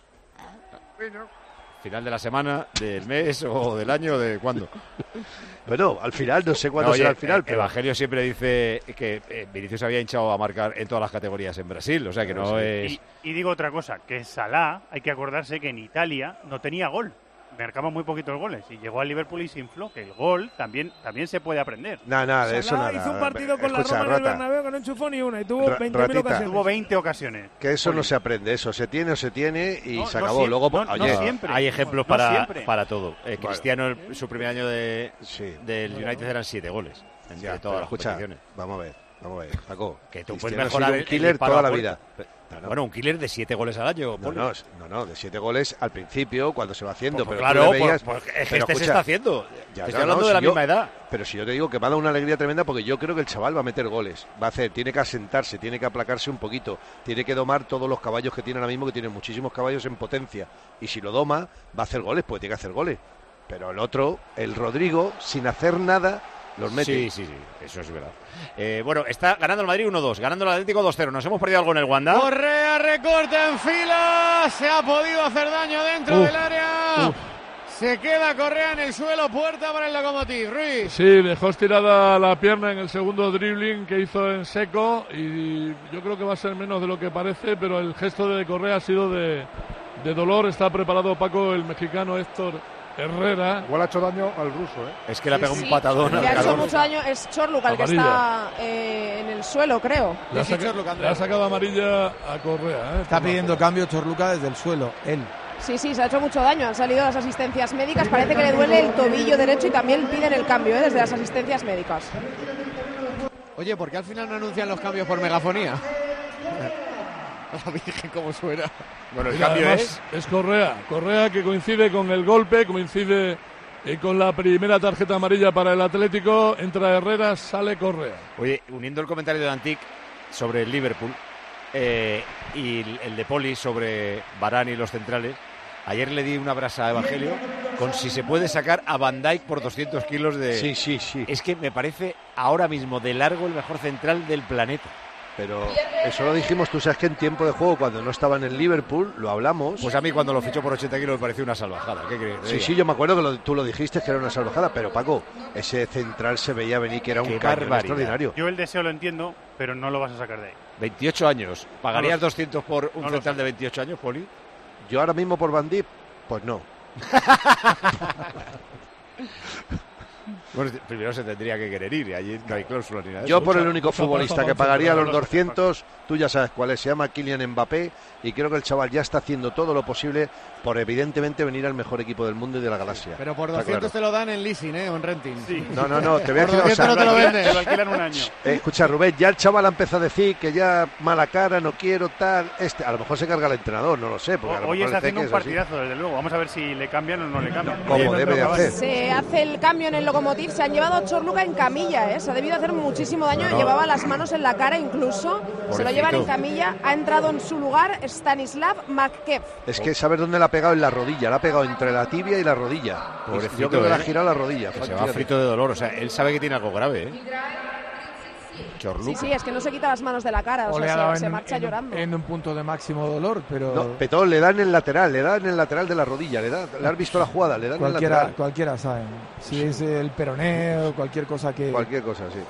Final de la semana, del mes o del año, ¿de cuándo? Bueno, al final, no sé cuándo no, oye, será el final. Eh, pero... Evangelio siempre dice que eh, Vinicius se había hinchado a marcar en todas las categorías en Brasil, o sea que no sí. es... Y, y digo otra cosa, que Salah, hay que acordarse que en Italia no tenía gol. Marcaba muy poquitos goles y llegó al Liverpool y se infló, que el gol también también se puede aprender. Nada, nada, de eso nada. Hizo un partido con Escucha, la Roma en el Bernabéu que no enchufó ni una y tuvo veinte mil ocasiones. Tuvo veinte ocasiones. Que eso Oye. no se aprende, eso se tiene o se tiene y no, se no acabó. Siempre, Luego, no, oye, no siempre. Hay ejemplos no, para, no para todo. Eh, bueno. Cristiano, el, su primer año de, sí. del United eran siete goles en ya, todas las escucha, competiciones. Vamos a ver, vamos a ver, Paco. Que tú Cristiano puedes mejorar un killer el toda la vida. No, no. Bueno, un killer de siete goles al año. No, no, no, no, de siete goles al principio, cuando se va haciendo. Pues, pero claro, veías, pues, pues, es que pero este escucha, se está haciendo. Ya, Estoy no, hablando no, de la si misma yo, edad. Pero si yo te digo que va a dar una alegría tremenda porque yo creo que el chaval va a meter goles. Va a hacer, tiene que asentarse, tiene que aplacarse un poquito. Tiene que domar todos los caballos que tiene ahora mismo, que tiene muchísimos caballos en potencia. Y si lo doma, va a hacer goles, pues tiene que hacer goles. Pero el otro, el Rodrigo, sin hacer nada, los mete. Sí, sí, sí, eso es verdad. Eh, bueno, está ganando el Madrid uno dos, ganando el Atlético dos cero. Nos hemos perdido algo en el Wanda. Correa recorta en fila, se ha podido hacer daño dentro uf, del área. Uf. Se queda Correa en el suelo, puerta para el Lokomotiv. Ruiz. Sí, dejó estirada la pierna en el segundo dribbling que hizo en seco y yo creo que va a ser menos de lo que parece, pero el gesto de Correa ha sido de, de dolor. Está preparado Paco, el mexicano Héctor Herrera. Igual ha hecho daño al ruso, ¿eh? Es que le ha pegado sí, un patadón. Le ha hecho mucho daño. Es Chorluca el que está eh, en el suelo, creo. Le ha, saca, le ha sacado amarilla a Correa. ¿eh? Está pidiendo cambio Chorluca desde el suelo, él. Sí, sí, se ha hecho mucho daño. Han salido las asistencias médicas. Parece que le duele el tobillo derecho y también piden el cambio ¿eh? desde las asistencias médicas. Oye, ¿por qué al final no anuncian los cambios por megafonía? La Virgen, cómo suena. Bueno, el Mira, cambio es... es Correa. Correa que coincide con el golpe, coincide eh, con la primera tarjeta amarilla para el Atlético. Entra Herrera, sale Correa. Oye, uniendo el comentario de Antic sobre el Liverpool eh, y el, el de Poli sobre Varane y los centrales, ayer le di una brasa a Evangelio con si se puede sacar a Van Dijk por doscientos kilos de... Sí, sí, sí. Es que me parece ahora mismo de largo el mejor central del planeta. Pero eso lo dijimos, tú sabes que en tiempo de juego, cuando no estaba en el Liverpool, lo hablamos. Pues a mí cuando lo fichó por ochenta kilos me pareció una salvajada. ¿Qué crees? Sí, sí, yo me acuerdo que lo, tú lo dijiste, que era una salvajada, pero Paco, ese central se veía venir que era un cañón extraordinario. Yo el deseo lo entiendo, pero no lo vas a sacar de ahí. veintiocho años. ¿Pagarías no doscientos por un no central de veintiocho años, Poli? Yo ahora mismo por Van Dijk, pues no. Bueno, primero se tendría que querer ir, y allí no hay cláusula ni nada. Yo por el único futbolista que pagaría los doscientos, tú ya sabes cuál es, se llama Kylian Mbappé, y creo que el chaval ya está haciendo todo lo posible por evidentemente venir al mejor equipo del mundo y de la galaxia. Pero por Está doscientos claro. te lo dan en leasing, ¿eh? O en renting. Sí. No, no, no, te voy a decir... Por doscientos no te lo venden. Te lo alquilan un año. Eh, escucha, Rubén, ya el chaval ha empezado a decir que ya mala cara, no quiero tal... este A lo mejor se carga el entrenador, no lo sé. Porque a lo Hoy mejor está el haciendo un es así. partidazo, desde luego. Vamos a ver si le cambian o no le cambian. Como Oye, debe de hacer. Se hace el cambio en el Lokomotiv. Se han llevado a Chorluca en camilla, ¿eh? Se ha debido hacer muchísimo daño. No. Llevaba las manos en la cara incluso. Pobrecito. Se lo llevan en camilla. Ha entrado en su lugar Stanislav Makkev. Es que saber dónde la ha pegado en la rodilla, la ha pegado entre la tibia y la rodilla. Pobrecito, Yo creo que le ha ¿eh? girado la rodilla. Que se va fíjate. frito de dolor, o sea, él sabe que tiene algo grave, ¿eh? Chorluca. Sí, sí, es que no se quita las manos de la cara, o, O le ha sea, dado se, se en, marcha en- llorando. en un punto de máximo dolor, pero No, Petón le da en el lateral, le da en el lateral de la rodilla, le da, le has visto la jugada, le da en el cualquiera, lateral. cualquiera sabe. Si es el peroné o cualquier cosa que Cualquier cosa, sí.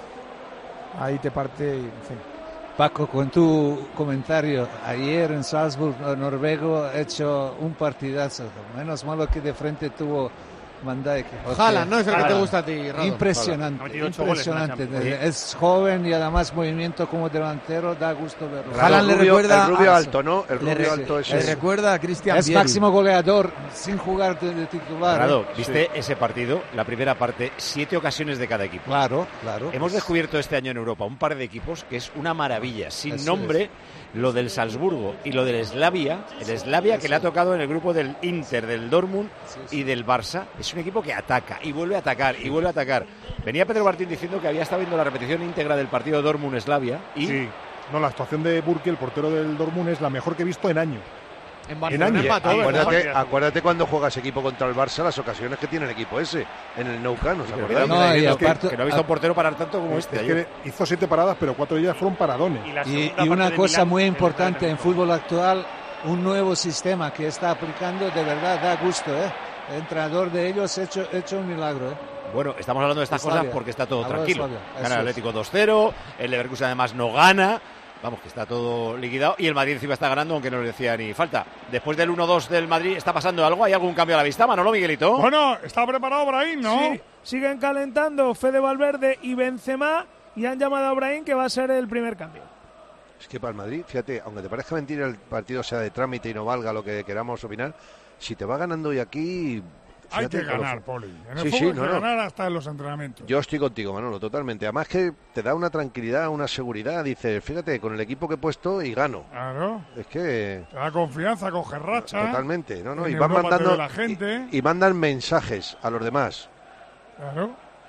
ahí te parte, y, en fin. Paco, con tu comentario, ayer en Salzburg, noruego, ha hecho un partidazo. Menos malo que de frente tuvo Van Dijk. Haaland, ¿no? Es el que te gusta a ti, Rado. Impresionante, Ha metido ocho goles en la impresionante. Champions. Es joven y además movimiento como delantero, da gusto verlo. Haaland le rubio, recuerda el rubio a- alto, ¿no? El le rubio re- alto ese. le recuerda a Cristian Es Vieri. máximo goleador sin jugar de, de titular. Rado, ¿eh? ¿viste ese partido? La primera parte, siete ocasiones de cada equipo. Claro, claro. Hemos descubierto este año en Europa un par de equipos que es una maravilla. Sin Así nombre, lo del Salzburgo y lo del Slavia. El Slavia que le ha tocado en el grupo del Inter, del Dortmund y del Barça. Es un equipo que ataca y vuelve a atacar y vuelve a atacar. Venía Pedro Martín diciendo que había estado viendo la repetición íntegra del partido Dortmund-Slavia y... Sí. No, la actuación de Burki, el portero del Dortmund, es la mejor que he visto en año. En En Barcelona años. empató, ¿verdad? Acuérdate, acuérdate cuando juegas equipo contra el Barça, las ocasiones que tiene el equipo ese, en el Nou Camp, ¿os Pero acordáis? que, No, y que- aparte- que no ha visto a un portero parar tanto como este. Es ayer. que hizo siete paradas, pero cuatro de ellas fueron paradones. Y, la Y, segunda y parte una de cosa Milán, muy el importante en entrenamiento. fútbol actual, un nuevo sistema que está aplicando, de verdad da gusto, ¿eh? El entrenador de ellos ha hecho, hecho un milagro, ¿eh? Bueno, estamos hablando de estas Slavia. cosas porque está todo Hablo de tranquilo. Slavia, Gana eso el es. Atlético dos cero, el Leverkusen además no gana. Vamos, que está todo liquidado y el Madrid encima está ganando, aunque no le decía ni falta. Después del uno dos del Madrid, ¿está pasando algo? ¿Hay algún cambio a la vista, Manolo, Miguelito? Bueno, está preparado Brahim, ¿no? Sí, siguen calentando Fede Valverde y Benzema y han llamado a Brahim, que va a ser el primer cambio. Es que para el Madrid, fíjate, aunque te parezca mentira el partido sea de trámite y no valga lo que queramos opinar, si te va ganando hoy aquí... Hay fíjate que con lo- ganar, Poli. En el Sí, fútbol sí, hay no, que no. ganar hasta en los entrenamientos. Yo estoy contigo, Manolo, totalmente. Además que te da una tranquilidad, una seguridad. Dices, fíjate, con el equipo que he puesto y gano. Claro. Es que... Te da confianza, coge racha. Totalmente, no, no. En Y van Europa te mandando... ve la gente. Y, y mandan mensajes a los demás. Claro.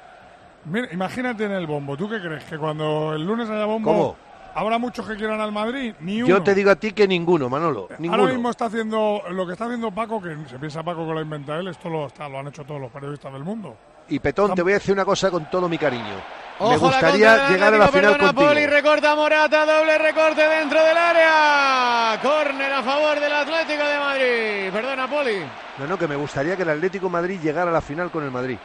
Mira, imagínate en el bombo. ¿Tú qué crees? ¿Que cuando el lunes haya bombo ¿Cómo? habrá muchos que quieran al Madrid? Ni uno. Yo te digo a ti que ninguno, Manolo. Ninguno. Ahora mismo está haciendo lo que está haciendo Paco, que se piensa Paco que lo inventa él, esto lo, está, lo han hecho todos los periodistas del mundo. Y Petón, te voy a decir una cosa con todo mi cariño. Me Ojo la gustaría contra del llegar a la Atlético, final perdona, contigo. Poli, recorta Morata, doble recorte dentro del área. Córner a favor del Atlético de Madrid. Perdona, Poli. No, no, que me gustaría que el Atlético de Madrid llegara a la final con el Madrid.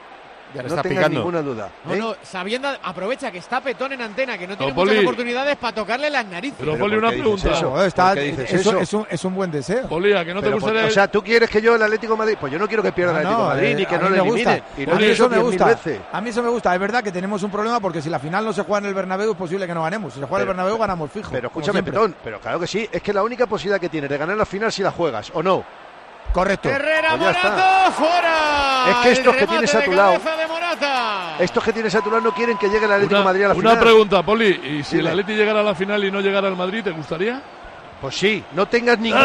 Ya le No está tengas picando. ninguna duda. No, ¿eh? no, sabiendo, aprovecha que está Petón en antena, que no tiene Poli. muchas oportunidades para tocarle las narices. Pero, Pero Poli, ¿por una qué dices pregunta. eso? Joder, está- ¿Por qué dices eso eso? es un, es un buen deseo. Poli, ¿a que no te Pero por- gustaría...? o sea, ¿tú quieres que yo el Atlético de Madrid? Pues yo no quiero que pierda No, el Atlético de no, Madrid eh, ni que a no mí le me gusta. eliminen. Y A lo mí he eso dicho me diez mil gusta. veces. A mí eso me gusta. Es verdad que tenemos un problema porque si la final no se juega en el Bernabéu es posible que no ganemos. Si se juega en el Pero- Bernabéu ganamos fijo. Pero como escúchame, siempre. Petón, pero claro que sí. Es que la única posibilidad que tienes de ganar la final si la juegas, ¿o no? Correcto. Herrera, Pues ya está. Morata, fuera. Es que El estos que remate tienes a de tu lado- cabeza de Morata. Estos que tienes a tu lado no quieren que llegue el Atlético de Una, Madrid a la una final. pregunta, Poli. ¿Y si Dime. el Atleti llegara a la final y no llegara al Madrid, te gustaría? Pues sí, no tengas ninguna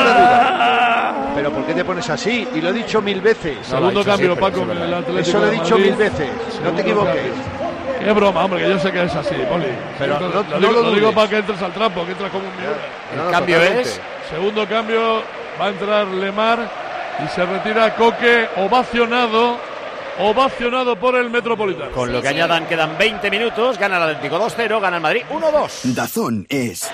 duda. Pero ¿por qué te pones así? Y lo he dicho mil veces. Segundo dicho cambio, siempre, Paco, eso en es el verdad. Atlético Eso lo he de dicho Madrid. mil veces. No Segundo te equivoques. cambio. Qué broma, hombre, que yo sé que es así, Poli. Pero Entonces, no- lo, no digo, lo lo digo dudes. para que entres al trapo, que entras como un mierda. El No, no, cambio totalmente. es... Segundo cambio, va a entrar Lemar y se retira Coque, ovacionado, ovacionado por el Metropolitano. Con lo que añadan quedan veinte minutos, gana el Atlético dos cero, gana el Madrid uno dos. Dazón es.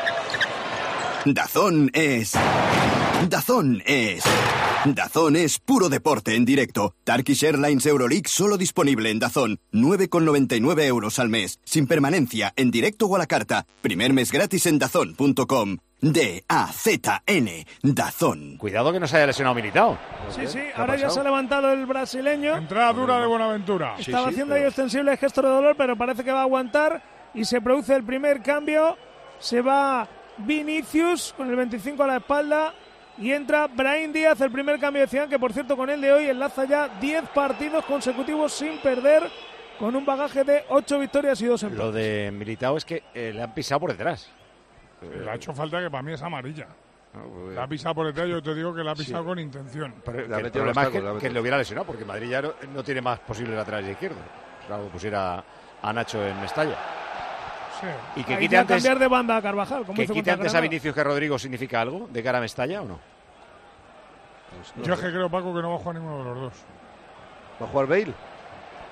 Dazón es. Dazón es. Dazón es puro deporte en directo. Turkish Airlines Euroleague solo disponible en Dazón. nueve con noventa y nueve euros al mes. Sin permanencia, en directo o a la carta. Primer mes gratis en dazón punto com. D A Z N. Dazón. Cuidado que no se haya lesionado Militao. Sí, sí, ¿Qué ha ahora ya pasado? se ha levantado el brasileño. Entrada dura de Buenaventura. Sí, Estaba sí, haciendo pero- ahí extensible gesto de dolor, pero parece que va a aguantar y se produce el primer cambio. Se va Vinicius con el veinticinco a la espalda y entra Brahim Díaz, el primer cambio de Zidane, que por cierto con el de hoy enlaza ya diez partidos consecutivos sin perder, con un bagaje de ocho victorias y dos empates. Lo de Militao es que eh, le han pisado por detrás. Le ha hecho falta que para mí es amarilla. No, pues, La ha pisado por detrás, yo te digo que la ha pisado Sí. con intención. Pero Le que ha el metido problema los es que, tacos, le ha que metido. le hubiera lesionado, porque Madrid ya no, no tiene más posibles laterales izquierdos. Claro, pusiera a Nacho en Mestalla. Sí. Y que Ahí quite ya antes, cambiar de banda a Carvajal. como que hizo quite contra antes a Granada. Vinicius que a Rodrigo significa algo de cara a Mestalla o no. Pues no Yo es sé. que creo, Paco, que no va a jugar ninguno de los dos. ¿Va a jugar Bale?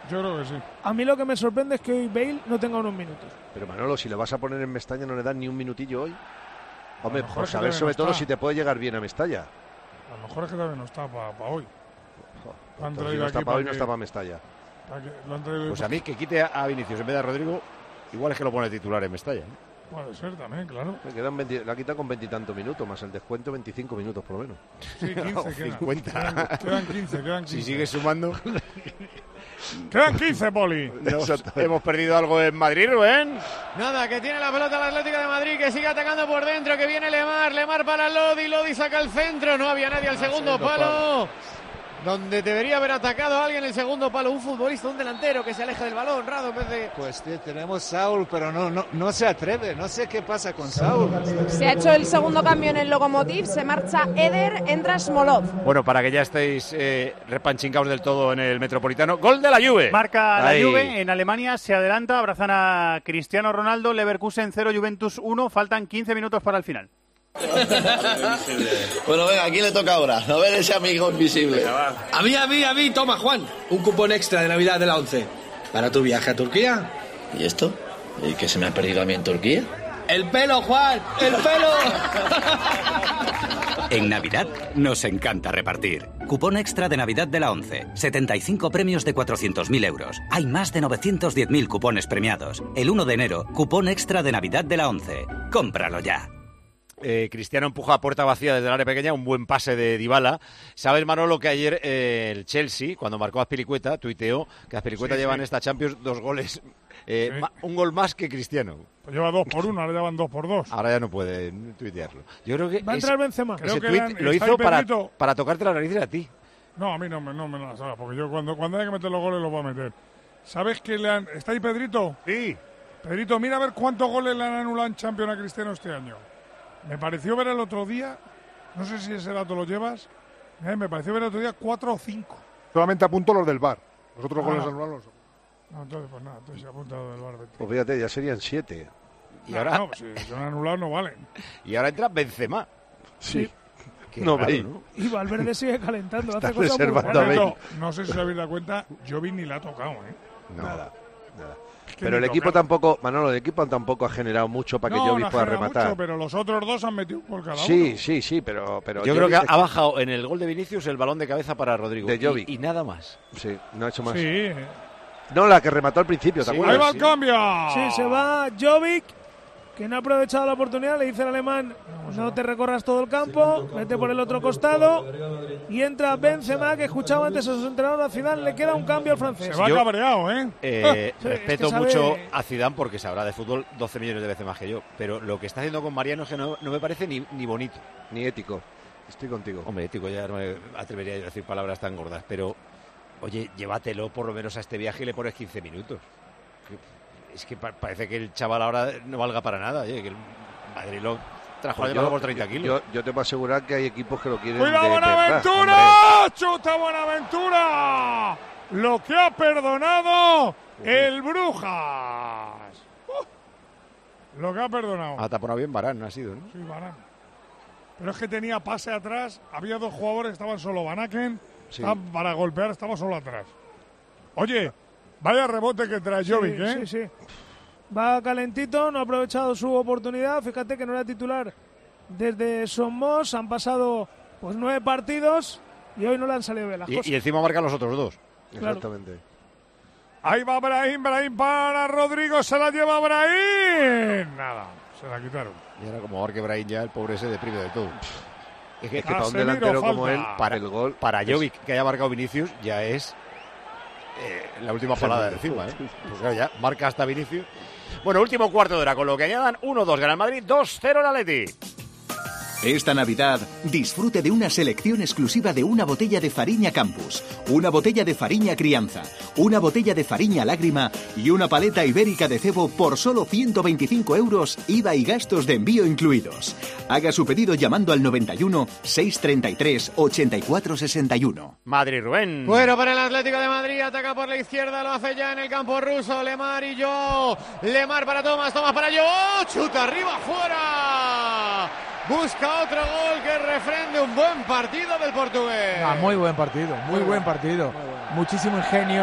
Yo creo que sí. A mí lo que me sorprende es que hoy Bale no tenga unos minutos. Pero Manolo, si lo vas a poner en Mestalla, ¿no le dan ni un minutillo hoy? Hombre, por que saber sobre no todo está. si te puede llegar bien a Mestalla. A lo mejor es que también no está para pa hoy. Lo han Entonces, si traído no está aquí para hoy, que- no está para Mestalla. para que- lo han traído Pues pa- a mí que quite a Vinicius en vez de a Rodrigo, igual es que lo pone titular en Mestalla. ¿no? Puede ser también, claro. Le quedan veinte, la quita con veintitantos minutos, más el descuento veinticinco minutos por lo menos. Sí, quince No, quedan. cincuenta. Quedan, quedan quince, quedan quince. Si sigues sumando. Quedan quince, Poli. Nos hemos perdido algo en Madrid, Rubén. Nada, que tiene la pelota el Atlético de Madrid, que sigue atacando por dentro, que viene Lemar, Lemar para Lodi, Lodi saca el centro, no había nadie al segundo palo. Donde debería haber atacado a alguien el segundo palo, un futbolista, un delantero que se aleja del balón, Rado, en vez de... Pues sí, tenemos Saúl, pero no, no, no se atreve. No sé qué pasa con Saúl. Se ha hecho el segundo cambio en el Lokomotiv, se marcha Eder, entra Smolov. Bueno, para que ya estéis eh, repanchincaos del todo en el Metropolitano. Gol de la Juve. Marca Ahí. la Juve en Alemania, se adelanta, abrazan a Cristiano Ronaldo, Leverkusen cero, Juventus uno, faltan quince minutos para el final. Bueno, venga, ¿a quién le toca ahora? A ver ese amigo invisible. A mí, a mí, a mí. Toma, Juan. Un cupón extra de Navidad de la once. ¿Para tu viaje a Turquía? ¿Y esto? ¿Y qué se me ha perdido a mí en Turquía? ¡El pelo, Juan! ¡El pelo! En Navidad nos encanta repartir. Cupón extra de Navidad de la once. setenta y cinco premios de cuatrocientos mil euros. Hay más de novecientos diez mil cupones premiados. El uno de enero, cupón extra de Navidad de la once. Cómpralo ya. Eh, Cristiano empuja a puerta vacía desde el área pequeña, un buen pase de Dybala. ¿Sabes, Manolo, que ayer eh, el Chelsea, cuando marcó a Azpilicueta, tuiteó que Azpilicueta Sí, lleva sí. en esta Champions dos goles, eh, Sí. ma- un gol más que Cristiano? Pues lleva dos por uno, ahora llevan dos por dos. Ahora ya no puede tuitearlo. Yo creo que Va a es- entrar Benzema. ese Creo que tuit eran- lo está hizo ahí para, Pedrito. para tocarte la nariz a ti. No, a mí no me, no me la sabe, porque yo cuando, cuando hay que meter los goles los voy a meter. ¿Sabes que le han... ¿Está ahí Pedrito? Sí. Pedrito, mira a ver cuántos goles le han anulado en Champions a Cristiano este año. Me pareció ver el otro día, no sé si ese dato lo llevas, eh, me pareció ver el otro día cuatro o cinco. Solamente apunto los del V A R. Los otros Ah. goles anulados. No, entonces pues nada, entonces se ha apuntado del bar. Pues fíjate, ya serían siete. Y ahora, No, pues si son anulados no valen. y ahora entra Benzema. Sí. Qué No, raro, veis. ¿no? Y Valverde sigue calentando. Está hace cosas muy reservando buenas. a No, no sé si os habéis dado cuenta, Jovi ni la ha tocado, ¿eh? No. Nada, nada. que Pero ni el equipo tocar. tampoco, Manolo, el equipo tampoco ha generado mucho para que no, Jovic no ha pueda generado rematar. mucho, pero los otros dos han metido un gol cada Sí, uno. sí, sí, pero, pero Yo creo que Jovic ha, ha bajado en el gol de Vinicius el balón de cabeza para Rodrigo. De Y- Jovic. y, nada más. Sí, no ha hecho más. Sí. No, la que remató al principio, ¿te Sí, acuerdas? Ahí va el sí. cambio. Sí, se va Jovic, que no ha aprovechado la oportunidad. Le dice el alemán, no te recorras todo el campo, vete por el otro costado. Y entra Benzema, que escuchaba antes a sus entrenadores. Al final le queda un cambio al francés. Se va Yo- cabreado, ¿eh? Eh, Sí, respeto es que sabe- mucho a Zidane porque sabrá de fútbol doce millones de veces más que yo. Pero lo que está haciendo con Mariano es que no, no me parece ni, ni bonito. Ni ético. Estoy contigo. Hombre, ético, ya no me atrevería yo a decir palabras tan gordas. Pero, oye, llévatelo por lo menos a este viaje y le pones quince minutos. Es que pa- parece que el chaval ahora no valga para nada. Oye, que el Madrid lo trajo Pues de yo, por treinta kilos. yo, yo te puedo asegurar que hay equipos que lo quieren ¡Cuidado, de verdad, Buenaventura! ¡Chuta Buenaventura! Lo que ha perdonado el Brujas. Uh, lo que ha perdonado. Ha taponado bien Varane, no ha sido, ¿no? Sí, Varane. Pero es que tenía pase atrás. Había dos jugadores que estaban solo. Van Aken, Sí. estaba para golpear, estaba solo atrás. Oye, vaya rebote que trae Jovic, Sí, ¿eh? sí, sí. Va calentito, no ha aprovechado su oportunidad. Fíjate que no era titular desde Somos. Han pasado pues nueve partidos y hoy no le han salido bien las cosas. Y, y encima marcan los otros dos. Claro. Exactamente. Ahí va Brahim, Brahim para Rodrigo, se la lleva Brahim. Nada, se la quitaron. Y ahora como Marque Brahim ya, el pobre se deprime de todo. Es que, Ah, para un Casemiro, delantero como falta. él, para el gol. Para es- Jovic, que haya marcado Vinicius, ya es eh, la última palada de encima. ¿eh? Pues claro, ya marca hasta Vinicius. Bueno, último cuarto de hora, con lo que añadan uno dos gana el Madrid, dos cero el Atleti. Esta Navidad, disfrute de una selección exclusiva de una botella de Fariña Campus, una botella de Fariña Crianza, una botella de Fariña Lágrima y una paleta ibérica de cebo por solo ciento veinticinco euros, I V A y gastos de envío incluidos. Haga su pedido llamando al noventa y uno, seiscientos treinta y tres, ochenta y cuatro sesenta y uno. Madrid, Rubén. Bueno, para el Atlético de Madrid, ataca por la izquierda, lo hace ya en el campo ruso, Lemar y yo. Lemar para Tomás, Tomás para yo. Chuta arriba, fuera. Busca otro gol que refrende un buen partido del portugués. Ah, muy buen partido, muy buen partido. Muchísimo ingenio,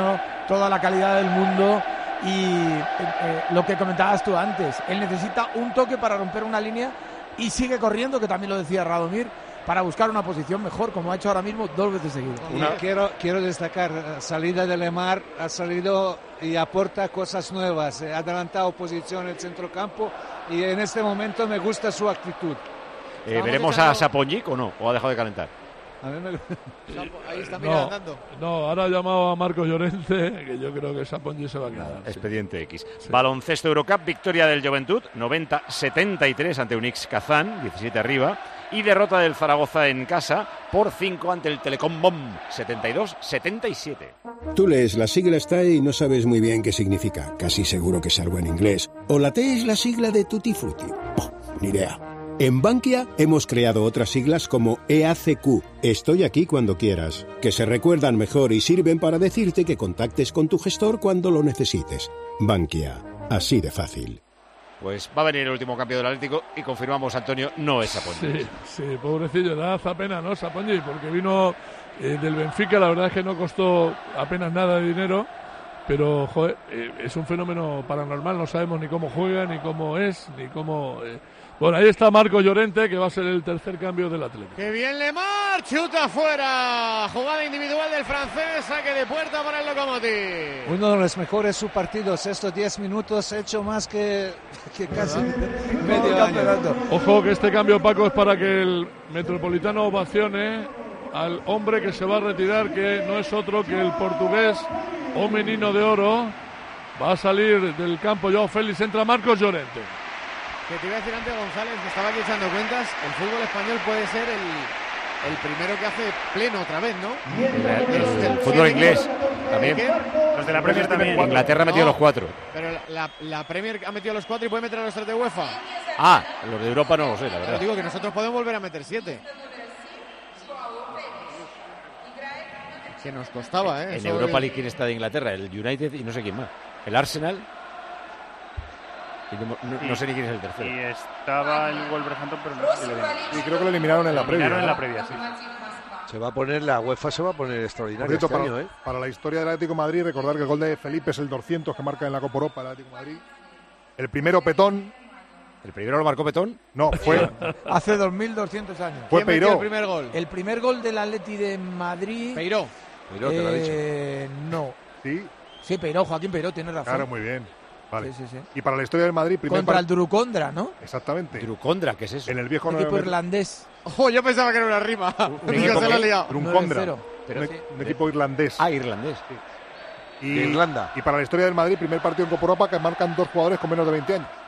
toda la calidad del mundo y eh, eh, lo que comentabas tú antes, él necesita un toque para romper una línea y sigue corriendo, que también lo decía Radomir, para buscar una posición mejor, como ha hecho ahora mismo dos veces seguidas. Una... Quiero, quiero destacar, salida de Lemar, ha salido y aporta cosas nuevas, ha adelantado posición en el centrocampo y en este momento me gusta su actitud. Eh, ¿Veremos echando... a Saponjic o no? ¿O ha dejado de calentar? A mí me... Ahí está, mira, no, andando. No, ahora ha llamado a Marcos Llorente, que yo creo que Saponjic se va a quedar. Nada, expediente X. Sí. Baloncesto Eurocup, victoria del Juventud, noventa setenta y tres ante Unix Kazán, diecisiete arriba. Y derrota del Zaragoza en casa por cinco ante el Telecom Bom, setenta y dos setenta y siete. Tú lees la sigla T A E y no sabes muy bien qué significa. Casi seguro que es algo en inglés. O la T es la sigla de Tutti Frutti. Oh, ni idea. En Bankia hemos creado otras siglas como E A C Q, estoy aquí cuando quieras, que se recuerdan mejor y sirven para decirte que contactes con tu gestor cuando lo necesites. Bankia, así de fácil. Pues va a venir el último cambio del Atlético y confirmamos, Antonio, no es Saponjic. Sí, sí, pobrecillo, da pena, ¿no? Saponjic, porque vino eh, del Benfica, la verdad es que no costó apenas nada de dinero, pero joder, eh, es un fenómeno paranormal, no sabemos ni cómo juega, ni cómo es, ni cómo... Eh, Bueno, ahí está Marco Llorente, que va a ser el tercer cambio del Atlético. ¡Qué bien Lemar! ¡Chuta fuera! Jugada individual del francés, saque de puerta para el Lokomotiv. Uno de los mejores sus partidos, estos diez minutos, hecho más que, que casi medio campeonato. Ojo que este cambio, Paco, es para que el Metropolitano ovacione al hombre que se va a retirar, que no es otro que el portugués O Menino de Oro. Va a salir del campo Joao Félix, entra Marcos Llorente. Que te iba a decir antes, González, que estaba aquí echando cuentas, el fútbol español puede ser el, el primero que hace pleno otra vez, ¿no? El, el, el fútbol inglés también. Los de la Premier también. Inglaterra ha metido no, los cuatro. Pero la, la Premier ha metido los cuatro y puede meter a los tres de UEFA. Ah, los de Europa no lo sé, la verdad. Pero digo que nosotros podemos volver a meter siete. Que nos costaba, ¿eh? En Eso Europa el... League, ¿quién está de Inglaterra? El United y no sé quién más. El Arsenal. Y no, no, no sé ni quién es el tercero. Y estaba el Wolverhampton, pero no sé si lo eliminaron. Y creo que lo eliminaron en la previa. Eliminaron en ¿no? la previa, sí. Se va a poner, la UEFA se va a poner extraordinaria este para, año, ¿eh? Para la historia del Atlético de Madrid, recordar que el gol de Felipe es el doscientos que marca en la Copa Europa el Atlético de Madrid. El primero Petón. ¿El primero lo marcó Petón? No, fue... Hace dos mil doscientos años. Fue Peiró. el primer gol? El primer gol del Atleti de Madrid... Peiró. Peiró, te lo ha dicho. Eh, no. Sí. Sí, Peiró, Joaquín Peiró, tienes razón. Claro, muy bien. Vale. Sí, sí, sí. Y para la historia del Madrid, primer Contra par... el Drucondra, ¿no? Exactamente. Drucondra, ¿qué es eso? En el viejo Un equipo nueve... irlandés. Oh, yo pensaba que era una rima. Un, Digo, se la ha liado. Drucondra. Pero un, sí. un equipo irlandés. Ah, irlandés. Sí. Y, de Irlanda. Y para la historia del Madrid, primer partido en Copa Europa que marcan dos jugadores con menos de veinte años.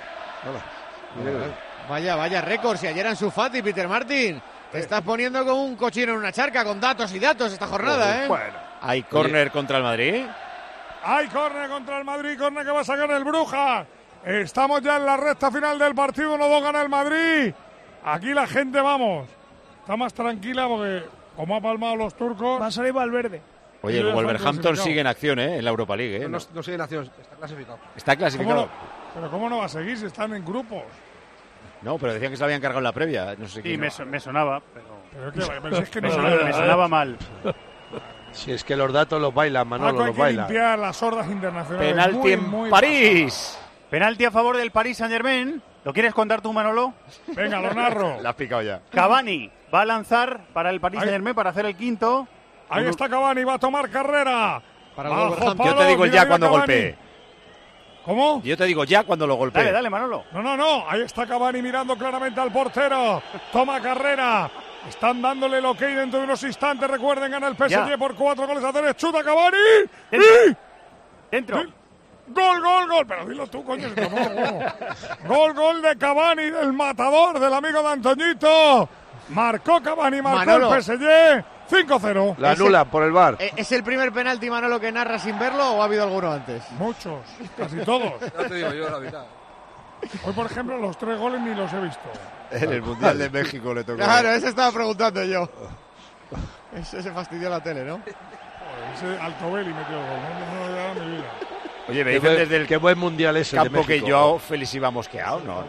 Nada. Vaya, vaya récord. Si ayer Ansu Fati, Peter Martin. Te estás poniendo como un cochino en una charca con datos y datos esta jornada, ¿eh? Bueno. Hay córner contra el Madrid. Hay córner contra el Madrid, córner que va a sacar el Brujas. Estamos ya en la recta final del partido, uno dos gana el Madrid. Aquí la gente, vamos, está más tranquila porque como ha palmado los turcos... Va a salir Valverde. Oye, el Wolverhampton sigue en acción, ¿eh? En la Europa League, ¿eh? No, no, no sigue en acción, está clasificado. Está clasificado. ¿Cómo no? Pero ¿cómo no va a seguir si están en grupos? No, pero decían que se lo habían cargado en la previa. No sé sí, me, so, me sonaba, pero... pero, que, pero es que no me, sonaba, me sonaba mal. Si es que los datos los bailan, Manolo, Paco, hay los que bailan. limpiar las hordas internacionales. Penalti muy, en muy París. Pasado. Penalti a favor del Paris Saint-Germain. ¿Lo quieres contar tú, Manolo? Venga, lo narro. La has picado ya. Cavani va a lanzar para el Paris Saint-Germain para hacer el quinto. Ahí Uno... está Cavani, va a tomar carrera. Para el Wolverhampton. Yo te digo ya cuando Cavani. golpee. ¿Cómo? Yo te digo ya cuando lo golpee. Dale, dale, Manolo. No, no, no. Ahí está Cavani mirando claramente al portero. Toma carrera. Están dándole el ok dentro de unos instantes. Recuerden, gana el P S G ya. por cuatro goles a tres. Chuta Cavani. Dentro. Y... Dentro. Y... Gol, gol, gol. Pero dilo tú, coño. Gol, gol de Cavani, del matador, del amigo de Antoñito. Marcó Cavani, marcó Manolo. El P S G. cinco cero. La anulan por el V A R. ¿Es el primer penalti, Manolo, que narra sin verlo o ha habido alguno antes? Muchos, casi todos. Ya te digo yo la mitad. Hoy, por ejemplo, los tres goles ni los he visto. En el Mundial de México le tocó. Claro, ese estaba preguntando yo. Ese se fastidió la tele, ¿no? Ese Altobelli metió el gol. No, no, no, no, mi vida. Oye, me dicen desde el qué buen mundial es el campo de México. Que yo Félix iba mosqueado, ¿no?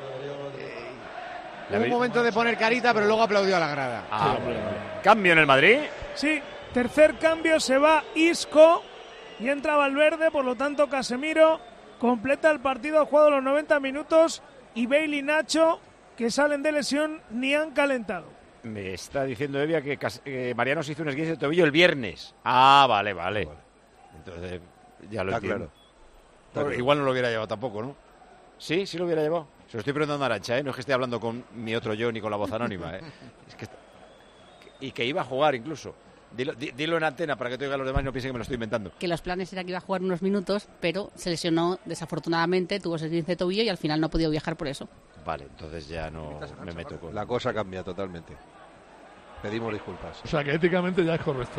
Hubo un momento de poner carita, pero luego aplaudió a la grada. Ah, bueno. ¿Cambio en el Madrid? Sí, tercer cambio, se va Isco y entra Valverde, por lo tanto Casemiro completa el partido, ha jugado los noventa minutos y Bale y Nacho, que salen de lesión, ni han calentado. Me está diciendo Evia que Cas- eh, Mariano se hizo un esguince de tobillo el viernes. Ah, vale, vale. Entonces, ya lo Está entiendo. claro. Está Bueno, claro. igual no lo hubiera llevado tampoco, ¿no? Sí, sí lo hubiera llevado. Se lo estoy preguntando a Arancha, ¿eh? No es que esté hablando con mi otro yo ni con la voz anónima, ¿eh? Es que, y que iba a jugar incluso. Dilo, di- dilo en antena para que te oigan los demás y no piensen que me lo estoy inventando. Que los planes era que iba a jugar unos minutos, pero se lesionó desafortunadamente, tuvo ese esguince de tobillo y al final no ha podido viajar por eso. Vale, entonces ya no me meto con... La cosa cambia totalmente. Pedimos disculpas. O sea, que éticamente ya es correcto.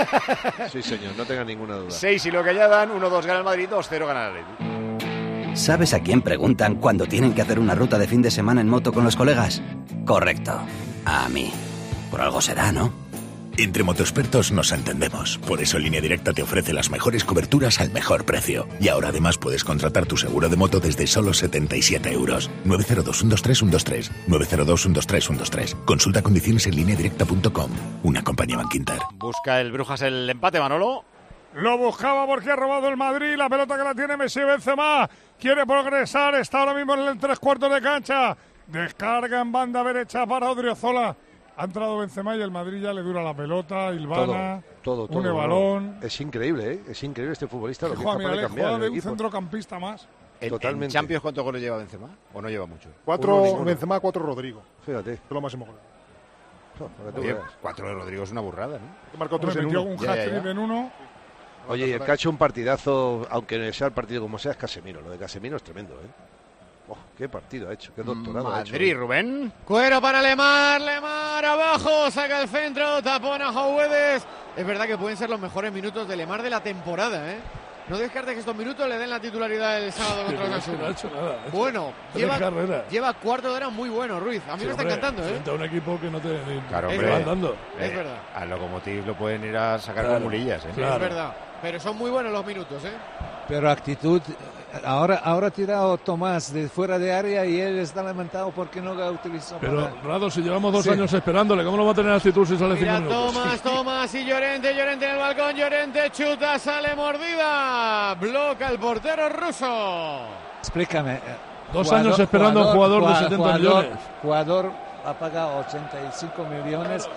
Sí, señor, no tenga ninguna duda. seis y lo que ya dan, uno dos gana el Madrid, dos cero gana el Atlético. ¿Sabes a quién preguntan cuando tienen que hacer una ruta de fin de semana en moto con los colegas? Correcto, a mí. Por algo será, ¿no? Entre motoexpertos nos entendemos. Por eso Línea Directa te ofrece las mejores coberturas al mejor precio. Y ahora además puedes contratar tu seguro de moto desde solo setenta y siete euros. nueve cero dos, uno dos tres, uno dos tres. nueve cero dos, uno dos tres, uno dos tres. Consulta condiciones en línea directa punto com. Una compañía Bankinter. Busca el Brujas el empate, Manolo. Lo buscaba porque ha robado el Madrid. La pelota que la tiene Messi, Benzema. Quiere progresar. Está ahora mismo en el tres cuartos de cancha. Descarga en banda derecha para Odriozola. Ha entrado Benzema y el Madrid ya le dura la pelota. Ilvana. Todo, todo. Une todo, balón. Es increíble, ¿eh? Es increíble este futbolista. Lo que es Juega, capaz de mira, cambiar juega de el un equipo. centrocampista más. ¿En, Totalmente. ¿En Champions cuántos goles lleva Benzema? ¿O no lleva mucho? Cuatro Uno, Benzema, cuatro Rodrigo. Fíjate. Es lo máximo. Para que tú Oye, veas. cuatro de Rodrigo es una burrada, ¿no? Marcó tres en metió uno. un Ya, ya, hat-trick ya. en uno. Oye, y el que ha hecho un partidazo, aunque sea el partido como sea, es Casemiro. Lo de Casemiro es tremendo, ¿eh? Oh, qué partido ha hecho, qué doctorado ha hecho. Madrid, Rubén. Cuero para Lemar, Lemar abajo, saca el centro, tapona Jouedes. Es verdad que pueden ser los mejores minutos de Lemar de la temporada, ¿eh? No descartes que estos minutos le den la titularidad el sábado contra el No ha Osasuna. hecho nada. ha hecho Bueno, tres lleva, carreras. lleva cuarto de hora muy bueno, Ruiz. A mí Sí, me está hombre, encantando, ¿eh? frente a un equipo que no te ni, Claro, ni hombre. van dando. Es Eh, verdad. Al Lokomotiv lo pueden ir a sacar Claro, con mulillas, ¿eh? claro. Es verdad. Pero son muy buenos los minutos, ¿eh? Pero actitud, ahora, ahora ha tirado Tomás de fuera de área y él está lamentado porque no la utilizó. Pero, para- Rado, si llevamos dos Sí. años esperándole, ¿cómo no va a tener actitud si sale Mira, cinco minutos? Tomás, Tomás y Llorente, Llorente en el balcón, Llorente chuta, sale mordida, bloca el portero ruso. Explícame. eh, Dos años esperando a un jugador de jua- setenta jugador- millones. Jugador ha pagado ochenta y cinco millones.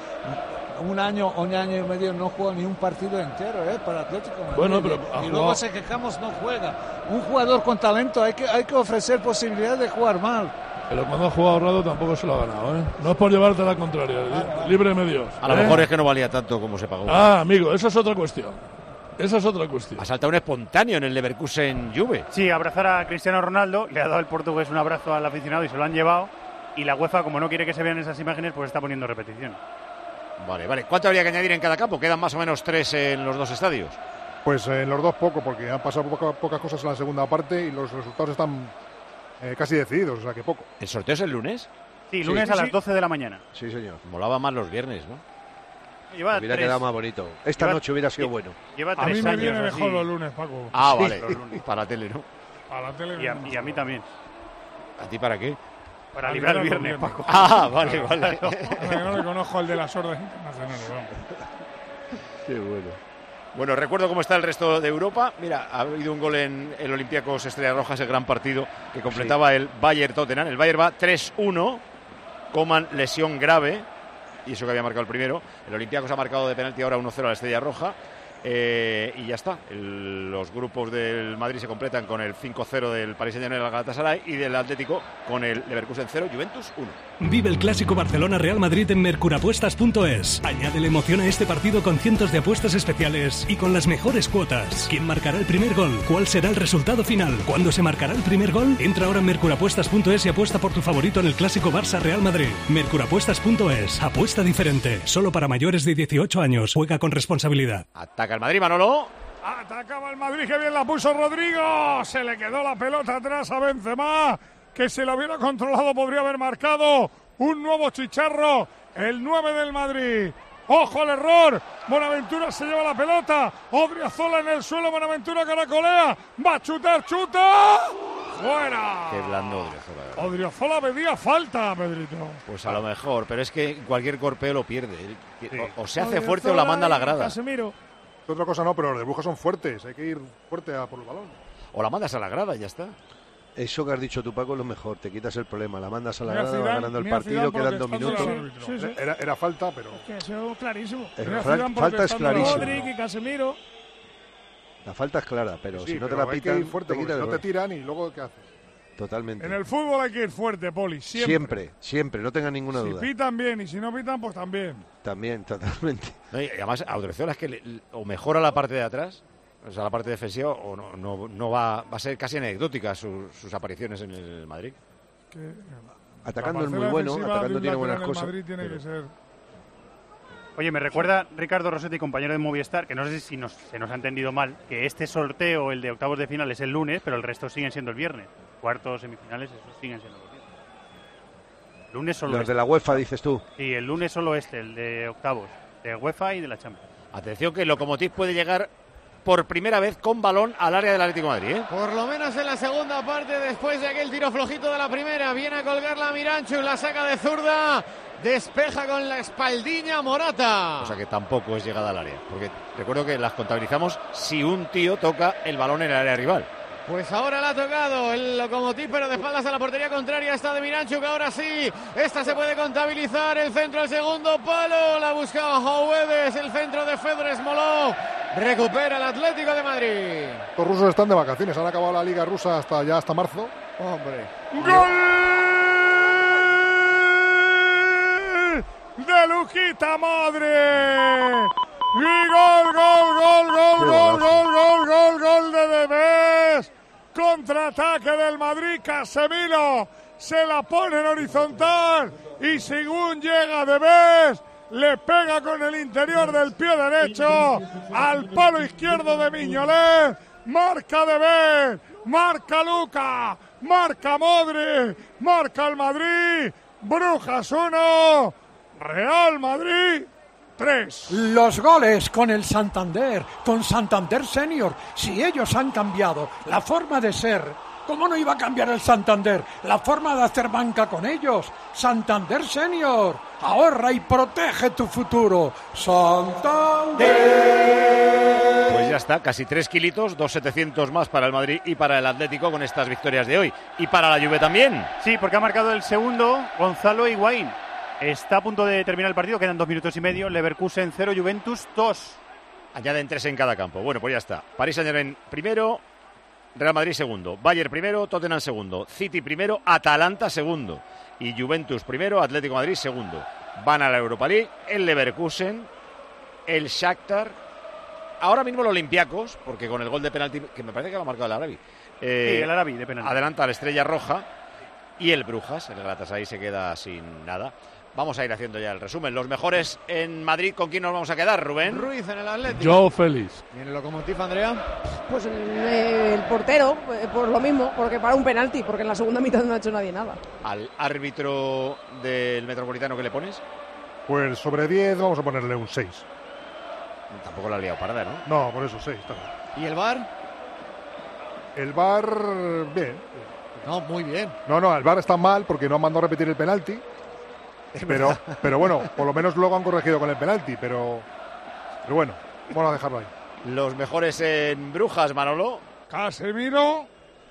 Un año, un año y medio no juega ni un partido entero, ¿eh? Para Atlético de Madrid. Bueno, pero ha y luego jugado- se quejamos, no juega. Un jugador con talento hay que, hay que ofrecer posibilidad de jugar mal. Pero cuando ha jugado Rado tampoco se lo ha ganado, ¿eh? No es por llevarte a la contraria. li- Libre medios. A lo ¿eh? mejor es que no valía tanto como se pagó. Ah, amigo, esa es otra cuestión. Esa es otra cuestión. Ha saltado un espontáneo en el Leverkusen Juve. Sí, abrazar a Cristiano Ronaldo, le ha dado el portugués un abrazo al aficionado y se lo han llevado. Y la UEFA, como no quiere que se vean esas imágenes, pues está poniendo repetición. Vale, vale. ¿Cuánto habría que añadir en cada campo? Quedan más o menos tres en los dos estadios. Pues eh, en los dos poco, porque han pasado poca- pocas cosas en la segunda parte y los resultados están eh, casi decididos, o sea que poco. ¿El sorteo es el lunes? Sí, lunes Sí, a sí. las doce de la mañana. Sí, señor. Molaba más los viernes, ¿no? Lleva Hubiera tres- quedado más bonito. Esta Lleva- noche hubiera sido lle- bueno. Lleva A tres mí me años viene así. mejor los lunes, Paco. Ah, Sí. vale. Los lunes. Para la tele, ¿no? A la tele. Y a, viene y a mí también. ¿A ti para qué? Para Al librar el librar los viernes, viernes. Paco. Ah, vale, vale. mejor. Hombre, no le conozco al de las órdenes internacionales, vamos. Qué bueno. Bueno, recuerdo cómo está el resto de Europa. Mira, ha habido un gol en el Olympiacos Estrellas Rojas, el gran partido que completaba el Bayern-Tottenham. El Bayern va tres uno, Coman lesión grave, y eso que había marcado el primero. El Olympiacos ha marcado de penalti ahora uno cero a la Estrella Roja. Eh, y ya está. El- los grupos del Madrid se completan con el cinco cero del Paris Saint-Germain al Galatasaray y del Atlético con el Leverkusen cero, Juventus uno. Vive el clásico Barcelona-Real Madrid en mercurapuestas punto es. Añade la emoción a este partido con cientos de apuestas especiales y con las mejores cuotas. ¿Quién marcará el primer gol? ¿Cuál será el resultado final? ¿Cuándo se marcará el primer gol? Entra ahora en mercurapuestas punto es y apuesta por tu favorito en el clásico Barça-Real Madrid. mercurapuestas punto es. Apuesta diferente. Solo para mayores de dieciocho años. Juega con responsabilidad. Ataca el Madrid, Manolo. Atacaba el Madrid, que bien la puso Rodrigo. Se le quedó la pelota atrás a Benzema, que si lo hubiera controlado podría haber marcado un nuevo chicharro. El nueve del Madrid. ¡Ojo al error! Bonaventura se lleva la pelota. Odriozola en el suelo. Bonaventura caracolea. Va a chutar, chuta. ¡Fuera! Qué blando Odriozola. Odriozola pedía falta, Pedrito. Pues a lo mejor, pero es que cualquier golpeo lo pierde. O, o se hace Odriozola fuerte o la manda a la y grada. Casemiro. Otra cosa no, pero los de Brujas son fuertes, hay que ir fuerte a por el balón. O la mandas a la grada y ya está. Eso que has dicho tú, Paco, es lo mejor, te quitas el problema, la mandas a la Mira grada, va Zidane, ganando el mira partido, Zidane quedan dos protestando minutos. al árbitro. Sí, sí. Era, era falta, pero... Que ha sido clarísimo. Es Mira fra- Zidane falta es protestando a clarísima. Modric y Casemiro. La falta es clara, pero Sí, si no te pero la hay que pitan, ir fuerte, te porque quitas si el no te gol. tiran y luego ¿qué haces? Totalmente. En el fútbol hay que ir fuerte, Poli, siempre. Siempre, siempre, no tenga ninguna Si duda. pitan bien y si no pitan, pues también. También, totalmente. No, y además, a Odriozola es que le- o mejora la parte de atrás, o sea, la parte defensiva, o no, no, no va, va a ser casi anecdótica sus, sus apariciones en el Madrid. Que, Atacando la es muy parcela bueno, ofensiva de atacando un tiene lateral buenas en el cosas. Madrid tiene pero- que ser... Oye, me recuerda Ricardo Rossetti, compañero de Movistar, que no sé si nos, se nos ha entendido mal, que este sorteo, el de octavos de final, es el lunes, pero el resto siguen siendo el viernes. Cuartos, semifinales, esos siguen siendo los viernes. Lunes solo Los este. de la UEFA, dices tú. Sí, el lunes solo este, el de octavos, de UEFA y de la Champions. Atención que el Lokomotiv puede llegar por primera vez con balón al área del Atlético de Madrid, ¿eh? Por lo menos en la segunda parte, después de aquel tiro flojito de la primera, viene a colgarla Miranchu, la saca de zurda, despeja con la espaldiña Morata. O sea que tampoco es llegada al área, porque recuerdo que las contabilizamos si un tío toca el balón en el área rival. Pues ahora la ha tocado el Lokomotiv, pero de espaldas a la portería contraria está de Miranchu, que ahora sí, esta se puede contabilizar, el centro al segundo palo, la buscaba Jouedes, el centro de Fedor Smolov, recupera el Atlético de Madrid. Los rusos están de vacaciones, han acabado la liga rusa hasta ya hasta marzo. Hombre. ¡Gol de Luquita Madre! Y gol, gol, gol, gol, gol, gol, gol, gol, gol de Debes. Contraataque del Madrid, Casemiro se la pone en horizontal y según llega Debes, le pega con el interior del pie derecho al palo izquierdo de Miñolet. Marca Debes, marca Luca, marca Modric, marca el Madrid. Brujas uno, Real Madrid tres. Los goles con el Santander, con Santander Senior. Si ellos han cambiado la forma de ser, ¿cómo no iba a cambiar el Santander? La forma de hacer banca con ellos. Santander Senior. Ahorra y protege tu futuro. Santander. Pues ya está, casi tres kilitos, dos setecientos más para el Madrid y para el Atlético con estas victorias de hoy. Y para la Juve también. Sí, porque ha marcado el segundo Gonzalo Higuaín. Está a punto de terminar el partido, quedan dos minutos y medio. Leverkusen cero, Juventus dos. Añaden tres en cada campo. Bueno, pues ya está. París Saint-Germain primero, Real Madrid segundo, Bayern primero, Tottenham segundo, City primero, Atalanta segundo y Juventus primero, Atlético de Madrid segundo. Van a la Europa League el Leverkusen, el Shakhtar, ahora mismo los Olympiacos, porque con el gol de penalti, que me parece que lo ha marcado el Arabi. Eh, Sí, el Arabi de penalti. Adelanta a la Estrella Roja y el Brujas, el Galatasaray se queda sin nada. Vamos a ir haciendo ya el resumen. Los mejores en Madrid, ¿con quién nos vamos a quedar, Rubén? Ruiz en el Atlético. Yo feliz. ¿Y en el Lokomotiv, Andrea? Pues el, el portero, eh, por lo mismo, porque para un penalti, porque en la segunda mitad no ha hecho nadie nada. Al árbitro del Metropolitano, ¿qué le pones? Pues sobre diez vamos a ponerle un seis. Tampoco la ha liado parda, ¿no? No, por eso seis. Está bien. ¿Y el V A R? El V A R, bien. No, muy bien. No, no, el V A R está mal porque no han mandado a repetir el penalti. Pero, pero bueno, por lo menos luego han corregido con el penalti. Pero, pero bueno, vamos a dejarlo ahí. Los mejores en Brujas, Manolo. Casemiro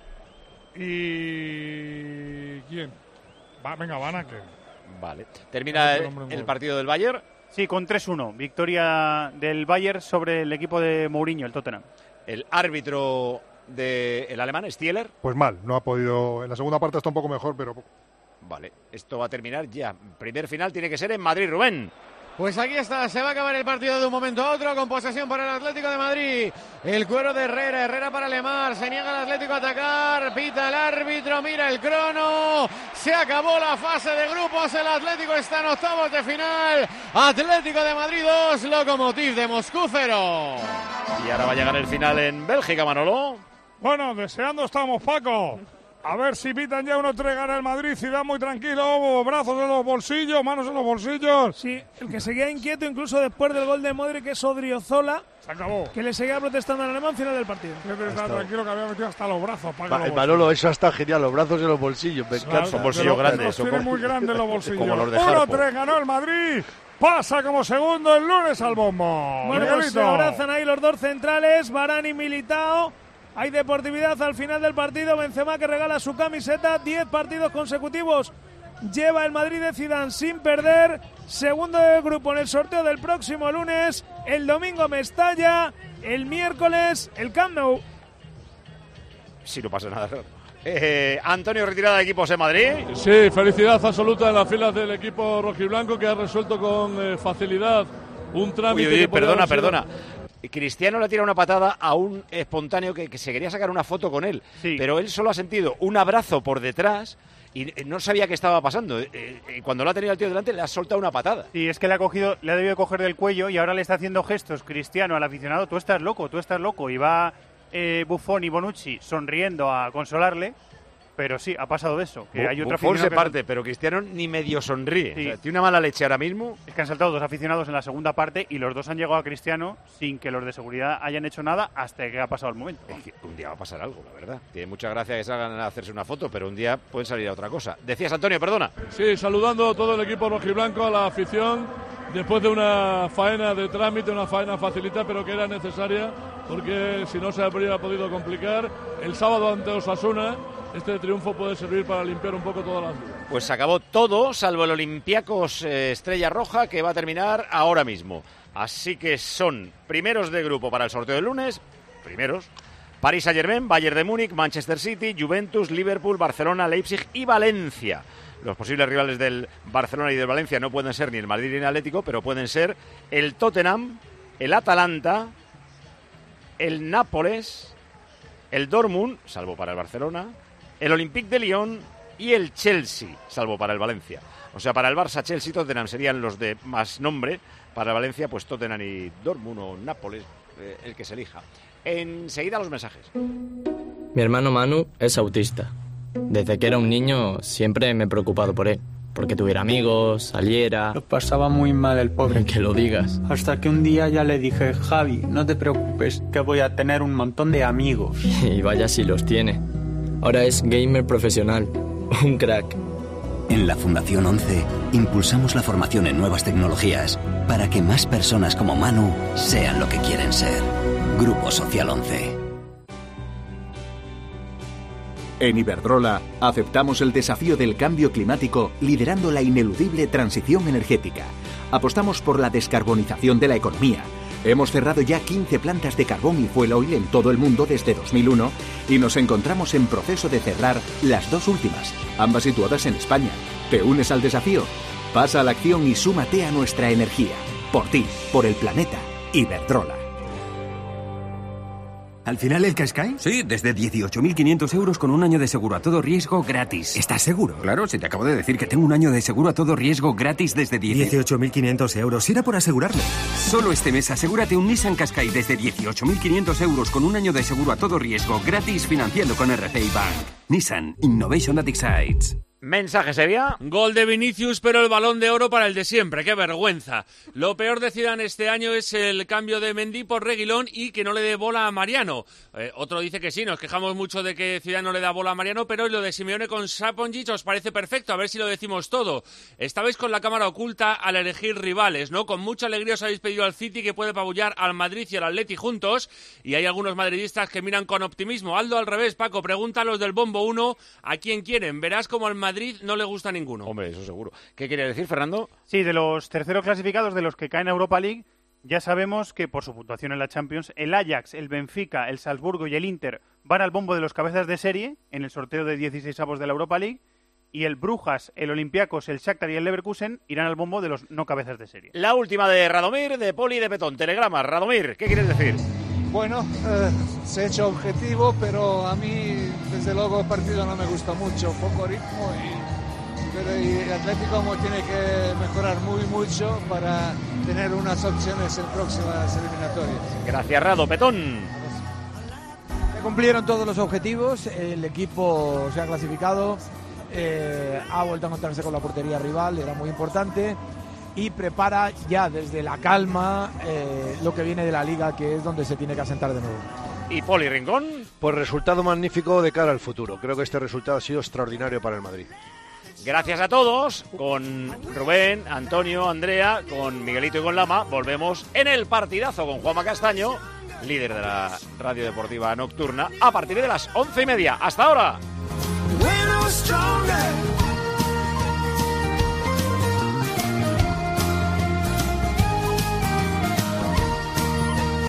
y... ¿quién? Va, venga, Van Aken. Vale. Termina el, el partido del Bayern. Sí, con tres uno. Victoria del Bayern sobre el equipo de Mourinho, el Tottenham. El árbitro del alemán, Stieler. Pues mal, no ha podido. En la segunda parte está un poco mejor, pero poco. Vale, esto va a terminar ya. Primer final tiene que ser en Madrid, Rubén. Pues aquí está, se va a acabar el partido de un momento a otro, con posesión para el Atlético de Madrid. El cuero de Herrera, Herrera para Lemar, se niega el Atlético a atacar, pita el árbitro, mira el crono, se acabó la fase de grupos, el Atlético está en octavos de final, Atlético de Madrid dos, Lokomotiv de Moscú cero. Y ahora va a llegar el final en Bélgica, Manolo. Bueno, deseando estamos, Paco. A ver si pitan ya uno tres, gana el Madrid, Zidane muy tranquilo, brazos en los bolsillos, manos en los bolsillos. Sí, el que seguía inquieto incluso después del gol de Modric, que es Odriozola. Se acabó. Que le seguía protestando al alemán final del partido. Está tranquilo que había metido hasta los brazos. Paco, Va, los el Manolo, eso está genial, los brazos en los bolsillos, me encanta. Son bolsillos grandes. Los tiene muy grandes los bolsillos. Como los de uno Harpo. tres ganó el Madrid. pasa como segundo el lunes al bombo. Bueno, pues se abrazan ahí los dos centrales, Varane y Militao. Hay deportividad al final del partido. Benzema, que regala su camiseta, diez partidos consecutivos lleva el Madrid de Zidane sin perder. Segundo del grupo en el sorteo del próximo lunes. El domingo Mestalla, el miércoles el Camp Nou. Si no pasa nada. Eh, Antonio, retirada de equipos en Madrid. Sí, felicidad absoluta en las filas del equipo rojiblanco, que ha resuelto con eh, facilidad un trámite. Uy, uy, que perdona, sido... perdona. Cristiano le tira una patada a un espontáneo que, que se quería sacar una foto con él, sí. Pero él solo ha sentido un abrazo por detrás y no sabía qué estaba pasando. Cuando lo ha tenido el tío delante, le ha soltado una patada. Sí, es que le ha cogido, le ha debido coger del cuello y ahora le está haciendo gestos Cristiano al aficionado. Tú estás loco, tú estás loco. Y va eh, Buffon y Bonucci sonriendo a consolarle. Pero sí, ha pasado de eso. Que hay otro Buffon se que... parte, pero Cristiano ni medio sonríe. Sí. O sea, tiene una mala leche ahora mismo. Es que han saltado dos aficionados en la segunda parte y los dos han llegado a Cristiano sin que los de seguridad hayan hecho nada hasta que ha pasado el momento. Es que un día va a pasar algo, la verdad. Tiene mucha gracia que salgan a hacerse una foto, pero un día pueden salir a otra cosa. Decías, Antonio, perdona. Sí, saludando a todo el equipo rojiblanco, a la afición, después de una faena de trámite, una faena facilita, pero que era necesaria, porque si no se habría podido complicar. El sábado ante Osasuna, este triunfo puede servir para limpiar un poco todas las dudas. Pues se acabó todo, salvo el Olympiacos eh, Estrella Roja, que va a terminar ahora mismo. Así que son primeros de grupo para el sorteo del lunes, primeros, Paris Saint-Germain, Bayern de Múnich, Manchester City, Juventus, Liverpool, Barcelona, Leipzig y Valencia. Los posibles rivales del Barcelona y del Valencia no pueden ser ni el Madrid ni el Atlético, pero pueden ser el Tottenham, el Atalanta, el Nápoles, el Dortmund, salvo para el Barcelona, el Olympique de Lyon y el Chelsea, salvo para el Valencia. O sea, para el Barça, Chelsea y Tottenham serían los de más nombre. Para el Valencia, pues Tottenham y Dortmund o Nápoles, eh, el que se elija. Enseguida los mensajes. Mi hermano Manu es autista. Desde que era un niño siempre me he preocupado por él. Porque tuviera amigos, saliera... Lo pasaba muy mal el pobre. Que lo digas. Hasta que un día ya le dije, Javi, no te preocupes, que voy a tener un montón de amigos. Y vaya si los tiene. Ahora es gamer profesional, un crack. En la Fundación once impulsamos la formación en nuevas tecnologías para que más personas como Manu sean lo que quieren ser. Grupo Social once. En Iberdrola aceptamos el desafío del cambio climático liderando la ineludible transición energética. Apostamos por la descarbonización de la economía. Hemos cerrado ya quince plantas de carbón y fuel oil en todo el mundo desde dos mil uno y nos encontramos en proceso de cerrar las dos últimas, ambas situadas en España. ¿Te unes al desafío? Pasa a la acción y súmate a nuestra energía. Por ti, por el planeta, Iberdrola. ¿Al final el Qashqai? Sí, desde dieciocho mil quinientos euros con un año de seguro a todo riesgo gratis. ¿Estás seguro? Claro, si te acabo de decir que tengo un año de seguro a todo riesgo gratis desde dieciocho mil quinientos euros. Era por asegurarme. Solo este mes asegúrate un Nissan Qashqai desde dieciocho mil quinientos euros con un año de seguro a todo riesgo gratis financiando con R C I Bank. Nissan Innovation that excites. Mensaje, Sevilla. Gol de Vinicius, pero el Balón de Oro para el de siempre. ¡Qué vergüenza! Lo peor de Zidane este año es el cambio de Mendy por Reguilón y que no le dé bola a Mariano. Eh, otro dice que sí, nos quejamos mucho de que Zidane no le da bola a Mariano, pero lo de Simeone con Saponjic os parece perfecto. A ver si lo decimos todo. Estabais con la cámara oculta al elegir rivales, ¿no? Con mucha alegría os habéis pedido al City, que puede apabullar al Madrid y al Atleti juntos, y hay algunos madridistas que miran con optimismo. Aldo, al revés, Paco, pregunta a los del Bombo uno a quién quieren. Verás como al Madrid no le gusta ninguno. Hombre, eso seguro. ¿Qué quiere decir, Fernando? Sí, de los terceros clasificados, de los que caen a Europa League, ya sabemos que por su puntuación en la Champions, el Ajax, el Benfica, el Salzburgo y el Inter van al bombo de los cabezas de serie en el sorteo de dieciseisavos de la Europa League, y el Brujas, el Olympiacos, el Shakhtar y el Leverkusen irán al bombo de los no cabezas de serie. La última de Radomir, de Poli y de Petón. Telegrama. Radomir, ¿qué quieres decir? Bueno, eh, se ha hecho objetivo, pero a mí, desde luego, el partido no me gusta mucho. Poco ritmo y, pero y el Atlético tiene que mejorar muy mucho para tener unas opciones en próximas eliminatorias. Gracias, Rado. Petón. Se cumplieron todos los objetivos, el equipo se ha clasificado, eh, ha vuelto a encontrarse con la portería rival, era muy importante, y prepara ya desde la calma eh, lo que viene de la Liga, que es donde se tiene que asentar de nuevo. ¿Y Poli Rincón? Pues resultado magnífico de cara al futuro. Creo que este resultado ha sido extraordinario para el Madrid. Gracias a todos, con Rubén, Antonio, Andrea, con Miguelito y con Lama. volvemos en el partidazo con Juanma Castaño, líder de la radio deportiva nocturna, a partir de las once y media. ¡Hasta ahora!